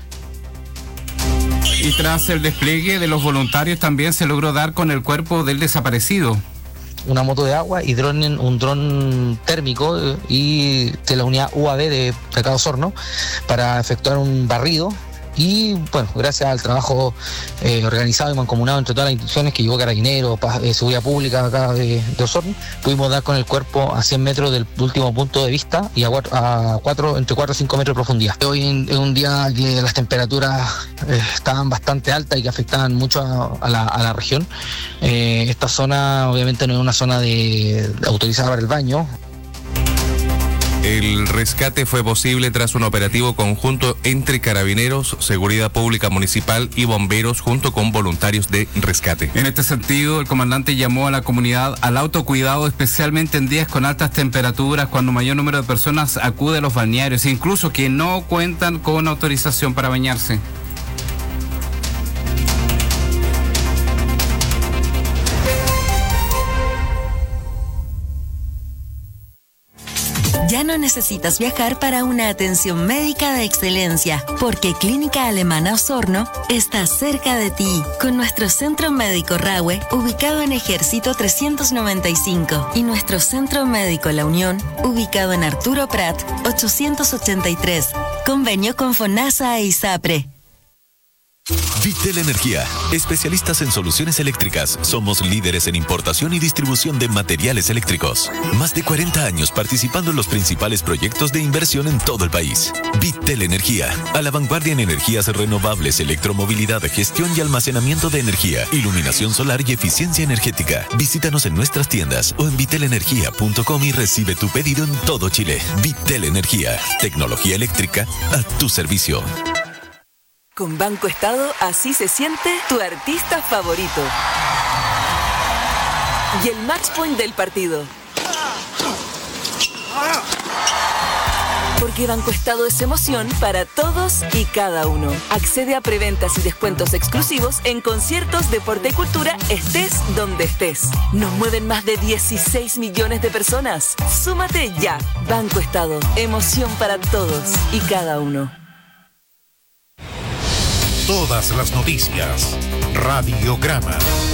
Y tras el despliegue de los voluntarios también se logró dar con el cuerpo del desaparecido. Una moto de agua y un dron térmico y de la unidad UAV de acá Osorno para efectuar un barrido y bueno, gracias al trabajo organizado y mancomunado entre todas las instituciones que llevó Carabineros, Seguridad Pública acá de Osorno, pudimos dar con el cuerpo a 100 metros del último punto de vista y entre 4 a 5 metros de profundidad. Hoy es un día que las temperaturas estaban bastante altas y que afectaban mucho a la región. Esta zona obviamente no es una zona autorizada para el baño. El rescate fue posible tras un operativo conjunto entre Carabineros, Seguridad Pública Municipal y bomberos junto con voluntarios de rescate. En este sentido, el comandante llamó a la comunidad al autocuidado, especialmente en días con altas temperaturas, cuando mayor número de personas acude a los balnearios, incluso que no cuentan con autorización para bañarse. Ya no necesitas viajar para una atención médica de excelencia, porque Clínica Alemana Osorno está cerca de ti, con nuestro Centro Médico Rahue, ubicado en Ejército 395, y nuestro Centro Médico La Unión, ubicado en Arturo Prat 883, convenio con FONASA e ISAPRE. Vitel Energía, especialistas en soluciones eléctricas. Somos líderes en importación y distribución de materiales eléctricos. Más de 40 años participando en los principales proyectos de inversión en todo el país. Vitel Energía, a la vanguardia en energías renovables, electromovilidad, gestión y almacenamiento de energía, iluminación solar y eficiencia energética. Visítanos en nuestras tiendas o en vitelenergia.com y recibe tu pedido en todo Chile. Vitel Energía, tecnología eléctrica a tu servicio. Con Banco Estado, así se siente tu artista favorito. Y el match point del partido. Porque Banco Estado es emoción para todos y cada uno. Accede a preventas y descuentos exclusivos en conciertos, deporte y cultura, estés donde estés. Nos mueven más de 16 millones de personas. Súmate ya. Banco Estado, emoción para todos y cada uno. Todas las noticias. Radiograma.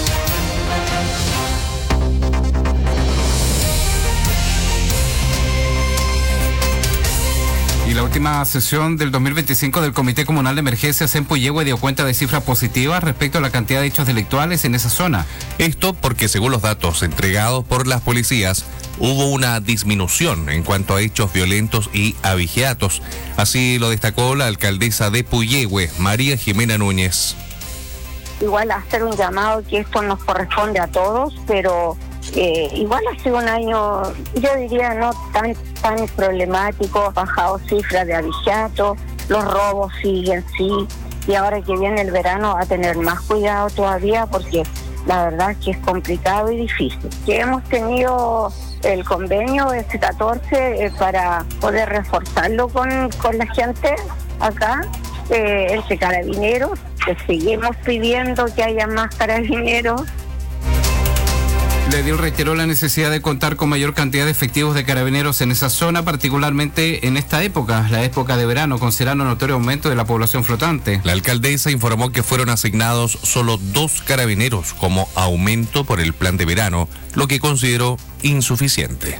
Y la última sesión del 2025 del Comité Comunal de Emergencias en Puyehue dio cuenta de cifras positivas respecto a la cantidad de hechos delictuales en esa zona. Esto porque, según los datos entregados por las policías, hubo una disminución en cuanto a hechos violentos y abigeatos. Así lo destacó la alcaldesa de Puyehue, María Jimena Núñez. Igual hacer un llamado que esto nos corresponde a todos, pero igual ha sido un año, yo diría, no tan problemático, bajado cifras de abigeato, los robos siguen, sí, y ahora que viene el verano a tener más cuidado todavía, porque la verdad es que es complicado y difícil. Que hemos tenido el convenio S14 para poder reforzarlo con la gente acá, entre carabineros, que seguimos pidiendo que haya más carabineros. La edil reiteró la necesidad de contar con mayor cantidad de efectivos de carabineros en esa zona, particularmente en esta época, la época de verano, considerando un notorio aumento de la población flotante. La alcaldesa informó que fueron asignados solo 2 carabineros como aumento por el plan de verano, lo que consideró insuficiente.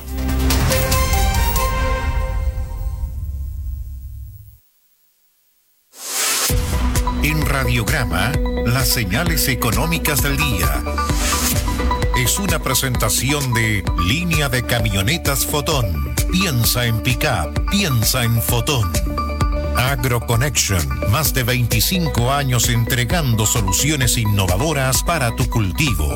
En Radiograma, las señales económicas del día. Es una presentación de Línea de Camionetas Fotón. Piensa en pick-up, piensa en Fotón. AgroConnection, más de 25 años entregando soluciones innovadoras para tu cultivo.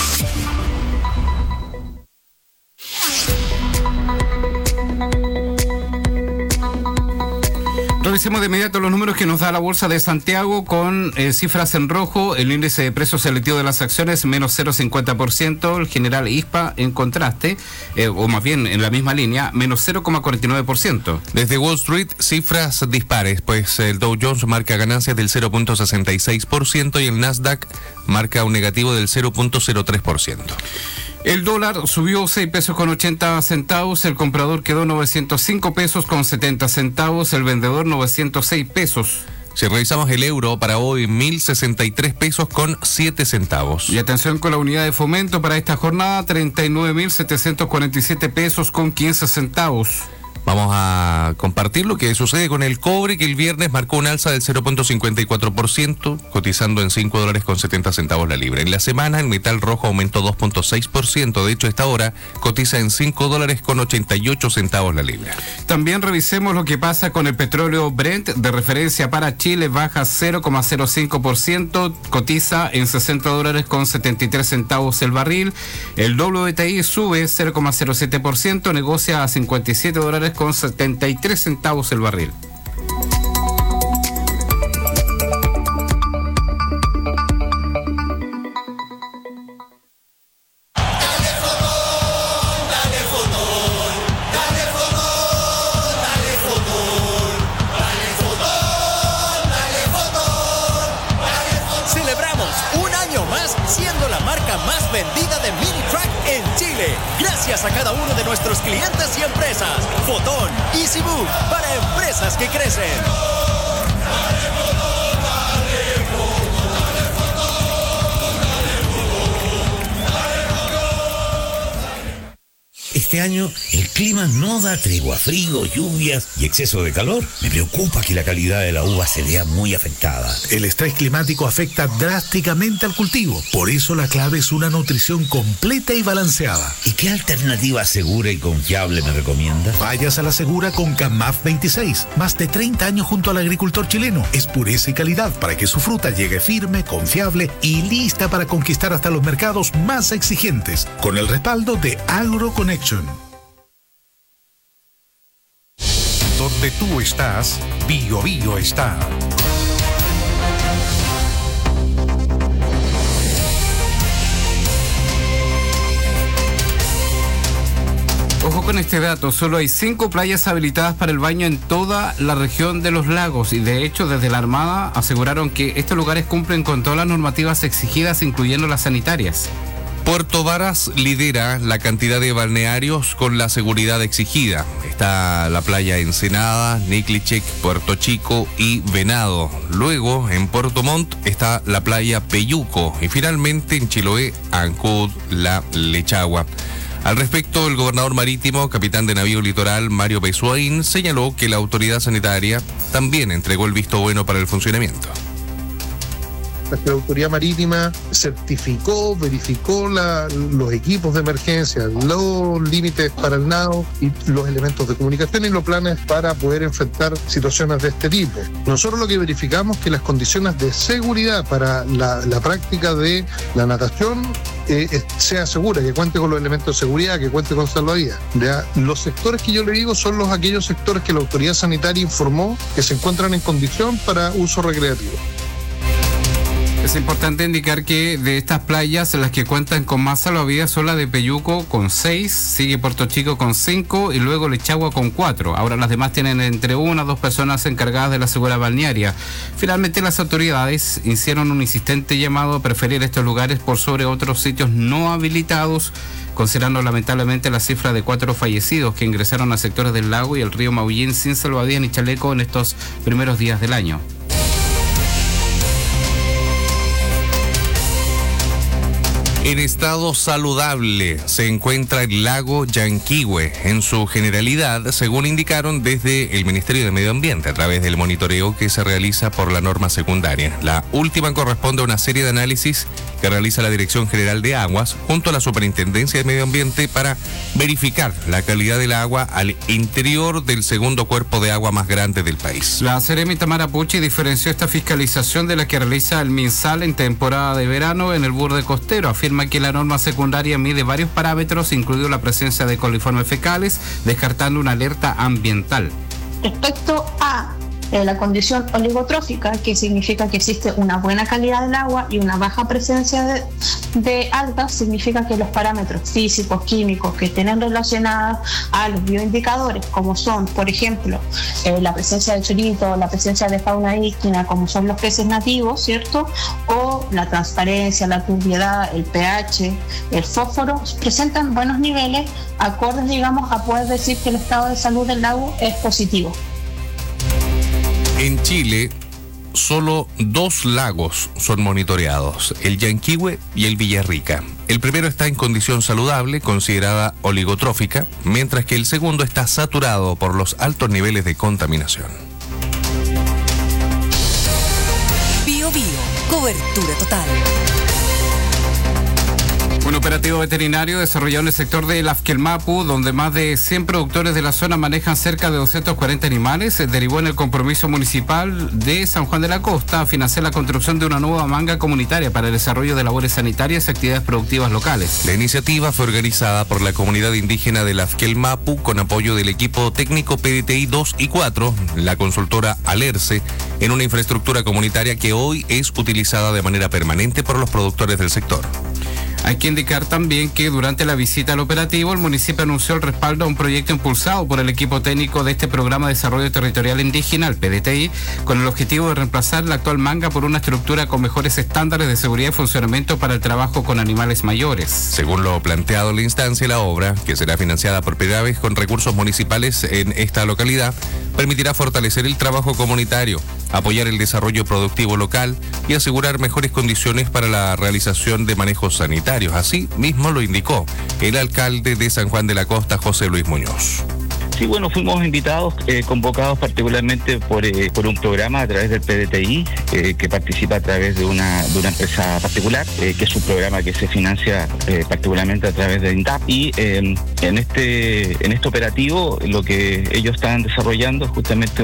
Revisemos de inmediato los números que nos da la Bolsa de Santiago con cifras en rojo. El índice de precios selectivo de las acciones menos 0,50%. El general ISPA en contraste, o más bien en la misma línea, menos 0,49%. Desde Wall Street, cifras dispares, pues el Dow Jones marca ganancias del 0,66% y el Nasdaq marca un negativo del 0,03%. El dólar subió 6 pesos con 80 centavos, el comprador quedó 905 pesos con 70 centavos, el vendedor 906 pesos. Si revisamos el euro para hoy, 1.063 pesos con 7 centavos. Y atención con la unidad de fomento para esta jornada, 39.747 pesos con 15 centavos. Vamos a compartir lo que sucede con el cobre, que el viernes marcó un alza del 0.54%, cotizando en $5.70 la libra. En la semana, el metal rojo aumentó 2.6%. De hecho, a esta hora cotiza en $5.88 la libra. También revisemos lo que pasa con el petróleo Brent. De referencia para Chile, baja 0.05%, cotiza en $60.73 el barril. El WTI sube 0.07%, negocia a $57.73 el barril. Celebramos un año más siendo la marca más vendida de mini truck en Chile. Gracias a cada uno de nuestros clientes y empresas. Fotón, Easy Move, para empresas que crecen. Este año el clima no da tregua, frío, lluvias y exceso de calor. Me preocupa que la calidad de la uva se vea muy afectada. El estrés climático afecta drásticamente al cultivo. Por eso la clave es una nutrición completa y balanceada. ¿Y qué alternativa segura y confiable me recomienda? Vayas a la segura con CAMAF 26. Más de 30 años junto al agricultor chileno. Es pureza y calidad para que su fruta llegue firme, confiable y lista para conquistar hasta los mercados más exigentes. Con el respaldo de AgroConnection. Donde tú estás, Bio Bio está. Ojo con este dato, solo hay 5 playas habilitadas para el baño en toda la región de los lagos y de hecho desde la Armada aseguraron que estos lugares cumplen con todas las normativas exigidas, incluyendo las sanitarias. Puerto Varas lidera la cantidad de balnearios con la seguridad exigida. Está la playa Ensenada, Niclichec, Puerto Chico y Venado. Luego, en Puerto Montt, está la playa Peyuco. Y finalmente, en Chiloé, Ancud, La Lechagua. Al respecto, el gobernador marítimo, capitán de navío litoral, Mario Besuain, señaló que la autoridad sanitaria también entregó el visto bueno para el funcionamiento. Nuestra autoridad marítima certificó, verificó los equipos de emergencia, los límites para el nado y los elementos de comunicación y los planes para poder enfrentar situaciones de este tipo. Nosotros lo que verificamos es que las condiciones de seguridad para la práctica de la natación sea segura, que cuente con los elementos de seguridad, que cuente con salvavidas. Los sectores que yo le digo son aquellos sectores que la autoridad sanitaria informó que se encuentran en condición para uso recreativo. Es importante indicar que de estas playas, las que cuentan con más salvavidas son la de Peyuco con 6, sigue Puerto Chico con 5 y luego Lechagua con 4. Ahora las demás tienen entre 1 a 2 personas encargadas de la seguridad balnearia. Finalmente las autoridades hicieron un insistente llamado a preferir estos lugares por sobre otros sitios no habilitados, considerando lamentablemente la cifra de 4 fallecidos que ingresaron a sectores del lago y el río Maullín sin salvavidas ni chaleco en estos primeros días del año. En estado saludable se encuentra el lago Yanquihue en su generalidad, según indicaron desde el Ministerio de Medio Ambiente a través del monitoreo que se realiza por la norma secundaria. La última corresponde a una serie de análisis que realiza la Dirección General de Aguas junto a la Superintendencia de Medio Ambiente para verificar la calidad del agua al interior del segundo cuerpo de agua más grande del país. La Seremi Tamara Pucci diferenció esta fiscalización de la que realiza el MinSal en temporada de verano en el borde costero. Afirma que la norma secundaria mide varios parámetros, incluido la presencia de coliformes fecales, descartando una alerta ambiental. Respecto a la condición oligotrófica, que significa que existe una buena calidad del agua y una baja presencia de algas, significa que los parámetros físicos, químicos que tienen relacionados a los bioindicadores, como son, por ejemplo, la presencia de chorito, la presencia de fauna ígnea, como son los peces nativos, ¿cierto? O la transparencia, la turbiedad, el pH, el fósforo, presentan buenos niveles acordes, digamos, a poder decir que el estado de salud del lago es positivo. En Chile, solo 2 lagos son monitoreados, el Yanquihue y el Villarrica. El primero está en condición saludable, considerada oligotrófica, mientras que el segundo está saturado por los altos niveles de contaminación. Bio Bio, cobertura total. Un operativo veterinario desarrollado en el sector de Lafquelmapu, donde más de 100 productores de la zona manejan cerca de 240 animales, derivó en el compromiso municipal de San Juan de la Costa a financiar la construcción de una nueva manga comunitaria para el desarrollo de labores sanitarias y actividades productivas locales. La iniciativa fue organizada por la comunidad indígena de Lafquelmapu con apoyo del equipo técnico PDTI 2 y 4, la consultora Alerce, en una infraestructura comunitaria que hoy es utilizada de manera permanente por los productores del sector. Hay que indicar también que durante la visita al operativo, el municipio anunció el respaldo a un proyecto impulsado por el equipo técnico de este programa de desarrollo territorial indígena, el PDTI, con el objetivo de reemplazar la actual manga por una estructura con mejores estándares de seguridad y funcionamiento para el trabajo con animales mayores. Según lo planteado en la instancia, la obra, que será financiada por primera vez con recursos municipales en esta localidad, permitirá fortalecer el trabajo comunitario, apoyar el desarrollo productivo local y asegurar mejores condiciones para la realización de manejos sanitarios. Así mismo lo indicó el alcalde de San Juan de la Costa, José Luis Muñoz. Sí, bueno, fuimos invitados, convocados particularmente por un programa a través del PDTI, que participa a través de una empresa particular, que es un programa que se financia particularmente a través de INDAP. Y en este operativo lo que ellos están desarrollando es justamente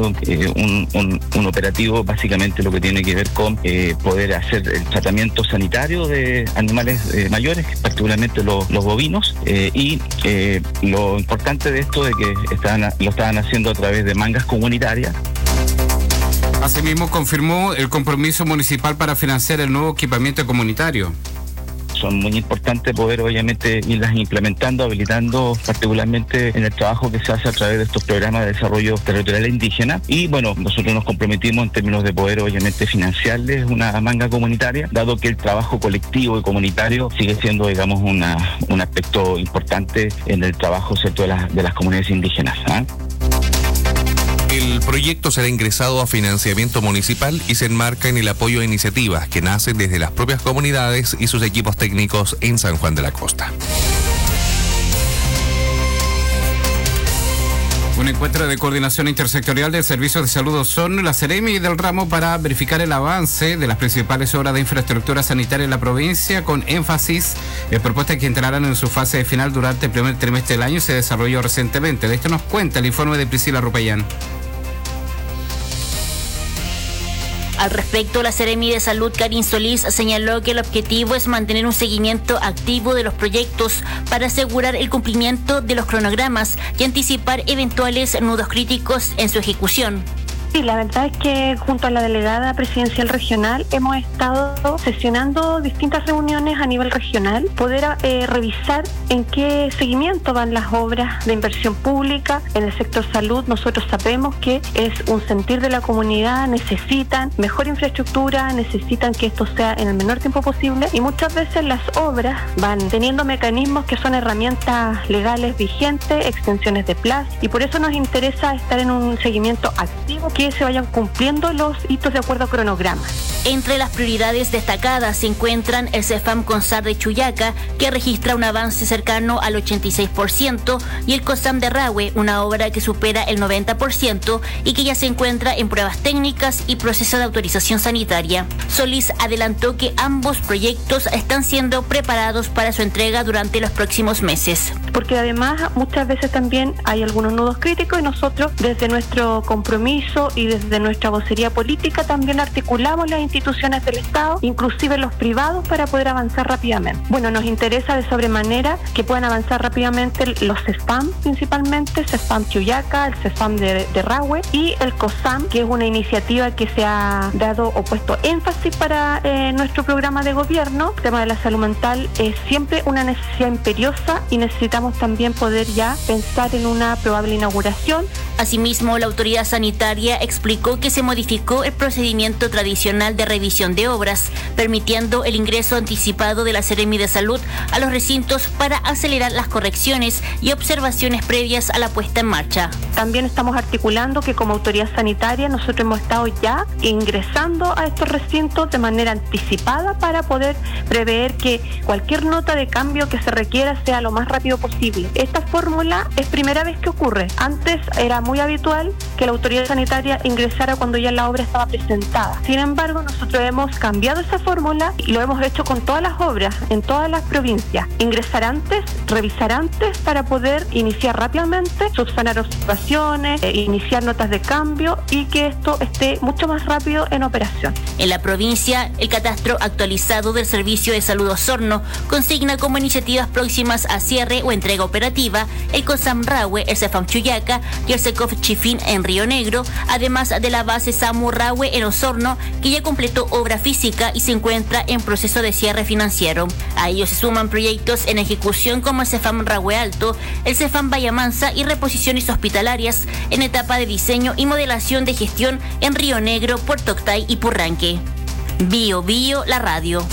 un operativo, básicamente lo que tiene que ver con poder hacer el tratamiento sanitario de animales mayores, particularmente los bovinos, y lo importante de esto es que lo estaban haciendo a través de mangas comunitarias. Asimismo, confirmó el compromiso municipal para financiar el nuevo equipamiento comunitario. Son muy importantes poder obviamente irlas implementando, habilitando particularmente en el trabajo que se hace a través de estos programas de desarrollo territorial indígena. Y bueno, nosotros nos comprometimos en términos de poder obviamente financiarles una manga comunitaria, dado que el trabajo colectivo y comunitario sigue siendo, digamos, un aspecto importante en el trabajo, ¿cierto?, de las comunidades indígenas. El proyecto será ingresado a financiamiento municipal y se enmarca en el apoyo a iniciativas que nacen desde las propias comunidades y sus equipos técnicos en San Juan de la Costa. Un encuentro de coordinación intersectorial del Servicio de Salud Osorno, la Seremi del ramo, para verificar el avance de las principales obras de infraestructura sanitaria en la provincia, con énfasis en propuestas que entrarán en su fase final durante el primer trimestre del año y se desarrolló recientemente. De esto nos cuenta el informe de Priscila Rupayán. Al respecto, la Seremi de Salud, Karin Solís, señaló que el objetivo es mantener un seguimiento activo de los proyectos para asegurar el cumplimiento de los cronogramas y anticipar eventuales nudos críticos en su ejecución. Sí, la verdad es que junto a la delegada presidencial regional hemos estado sesionando distintas reuniones a nivel regional, poder revisar en qué seguimiento van las obras de inversión pública en el sector salud. Nosotros sabemos que es un sentir de la comunidad, necesitan mejor infraestructura, necesitan que esto sea en el menor tiempo posible y muchas veces las obras van teniendo mecanismos que son herramientas legales vigentes, extensiones de plazo, y por eso nos interesa estar en un seguimiento activo, que se vayan cumpliendo los hitos de acuerdo a cronogramas. Entre las prioridades destacadas se encuentran el CEFAM CONSAR de Chuyaca, que registra un avance cercano al 86%, y el COSAM de Rahue, una obra que supera el 90% y que ya se encuentra en pruebas técnicas y proceso de autorización sanitaria. Solís adelantó que ambos proyectos están siendo preparados para su entrega durante los próximos meses. Porque además muchas veces también hay algunos nudos críticos y nosotros desde nuestro compromiso y desde nuestra vocería política también articulamos las instituciones del Estado, inclusive los privados, para poder avanzar rápidamente. Bueno, nos interesa de sobremanera que puedan avanzar rápidamente los CEFAM, principalmente CEFAM Chuyaca, el CEFAM de Rahue y el COSAM, que es una iniciativa que se ha dado o puesto énfasis para nuestro programa de gobierno. El tema de la salud mental es siempre una necesidad imperiosa y necesitamos también poder ya pensar en una probable inauguración. Asimismo, la autoridad sanitaria explicó que se modificó el procedimiento tradicional de revisión de obras, permitiendo el ingreso anticipado de la Seremi de Salud a los recintos para acelerar las correcciones y observaciones previas a la puesta en marcha. También estamos articulando que como autoridad sanitaria nosotros hemos estado ya ingresando a estos recintos de manera anticipada para poder prever que cualquier nota de cambio que se requiera sea lo más rápido posible. Esta fórmula es primera vez que ocurre. Antes era muy habitual que la autoridad sanitaria ingresara cuando ya la obra estaba presentada. Sin embargo, nosotros hemos cambiado esa fórmula y lo hemos hecho con todas las obras, en todas las provincias. Ingresar antes, revisar antes para poder iniciar rápidamente, subsanar observaciones, iniciar notas de cambio y que esto esté mucho más rápido en operación. En la provincia, el catastro actualizado del Servicio de Salud Osorno consigna como iniciativas próximas a cierre o entrega operativa el COSAM Rahue, el CEFAM Chuyaca y el SECOF Chifín en Río Negro, además de la base SAMU Rahue en Osorno, que ya completó obra física y se encuentra en proceso de cierre financiero. A ellos se suman proyectos en ejecución como el CEFAM Rahue Alto, el CEFAM Bayamansa y reposiciones hospitalarias en etapa de diseño y modelación de gestión en Río Negro, Puerto Octay y Purranque. Bio Bio, la radio.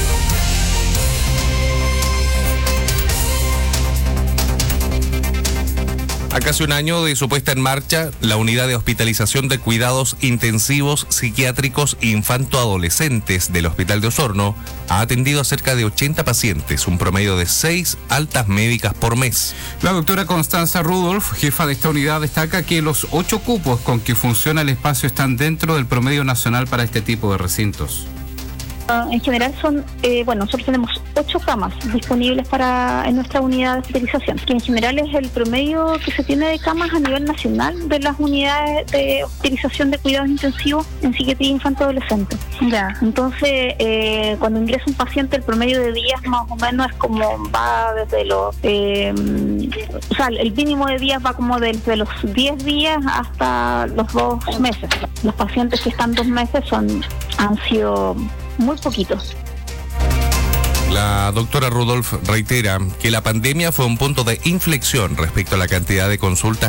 A casi un año de su puesta en marcha, la unidad de hospitalización de cuidados intensivos psiquiátricos infanto-adolescentes del Hospital de Osorno ha atendido a cerca de 80 pacientes, un promedio de 6 altas médicas por mes. La doctora Constanza Rudolf, jefa de esta unidad, destaca que los 8 cupos con que funciona el espacio están dentro del promedio nacional para este tipo de recintos. En general son, nosotros tenemos 8 camas disponibles en nuestra unidad de hospitalización, que en general es el promedio que se tiene de camas a nivel nacional de las unidades de hospitalización de cuidados intensivos en psiquiatría infanto-adolescente. Ya. Entonces, cuando ingresa un paciente, el promedio de días más o menos es como va desde los... el mínimo de días va como desde los 10 días hasta los 2 meses. Los pacientes que están 2 meses han sido muy poquitos. La doctora Rudolf reitera que la pandemia fue un punto de inflexión respecto a la cantidad de consultas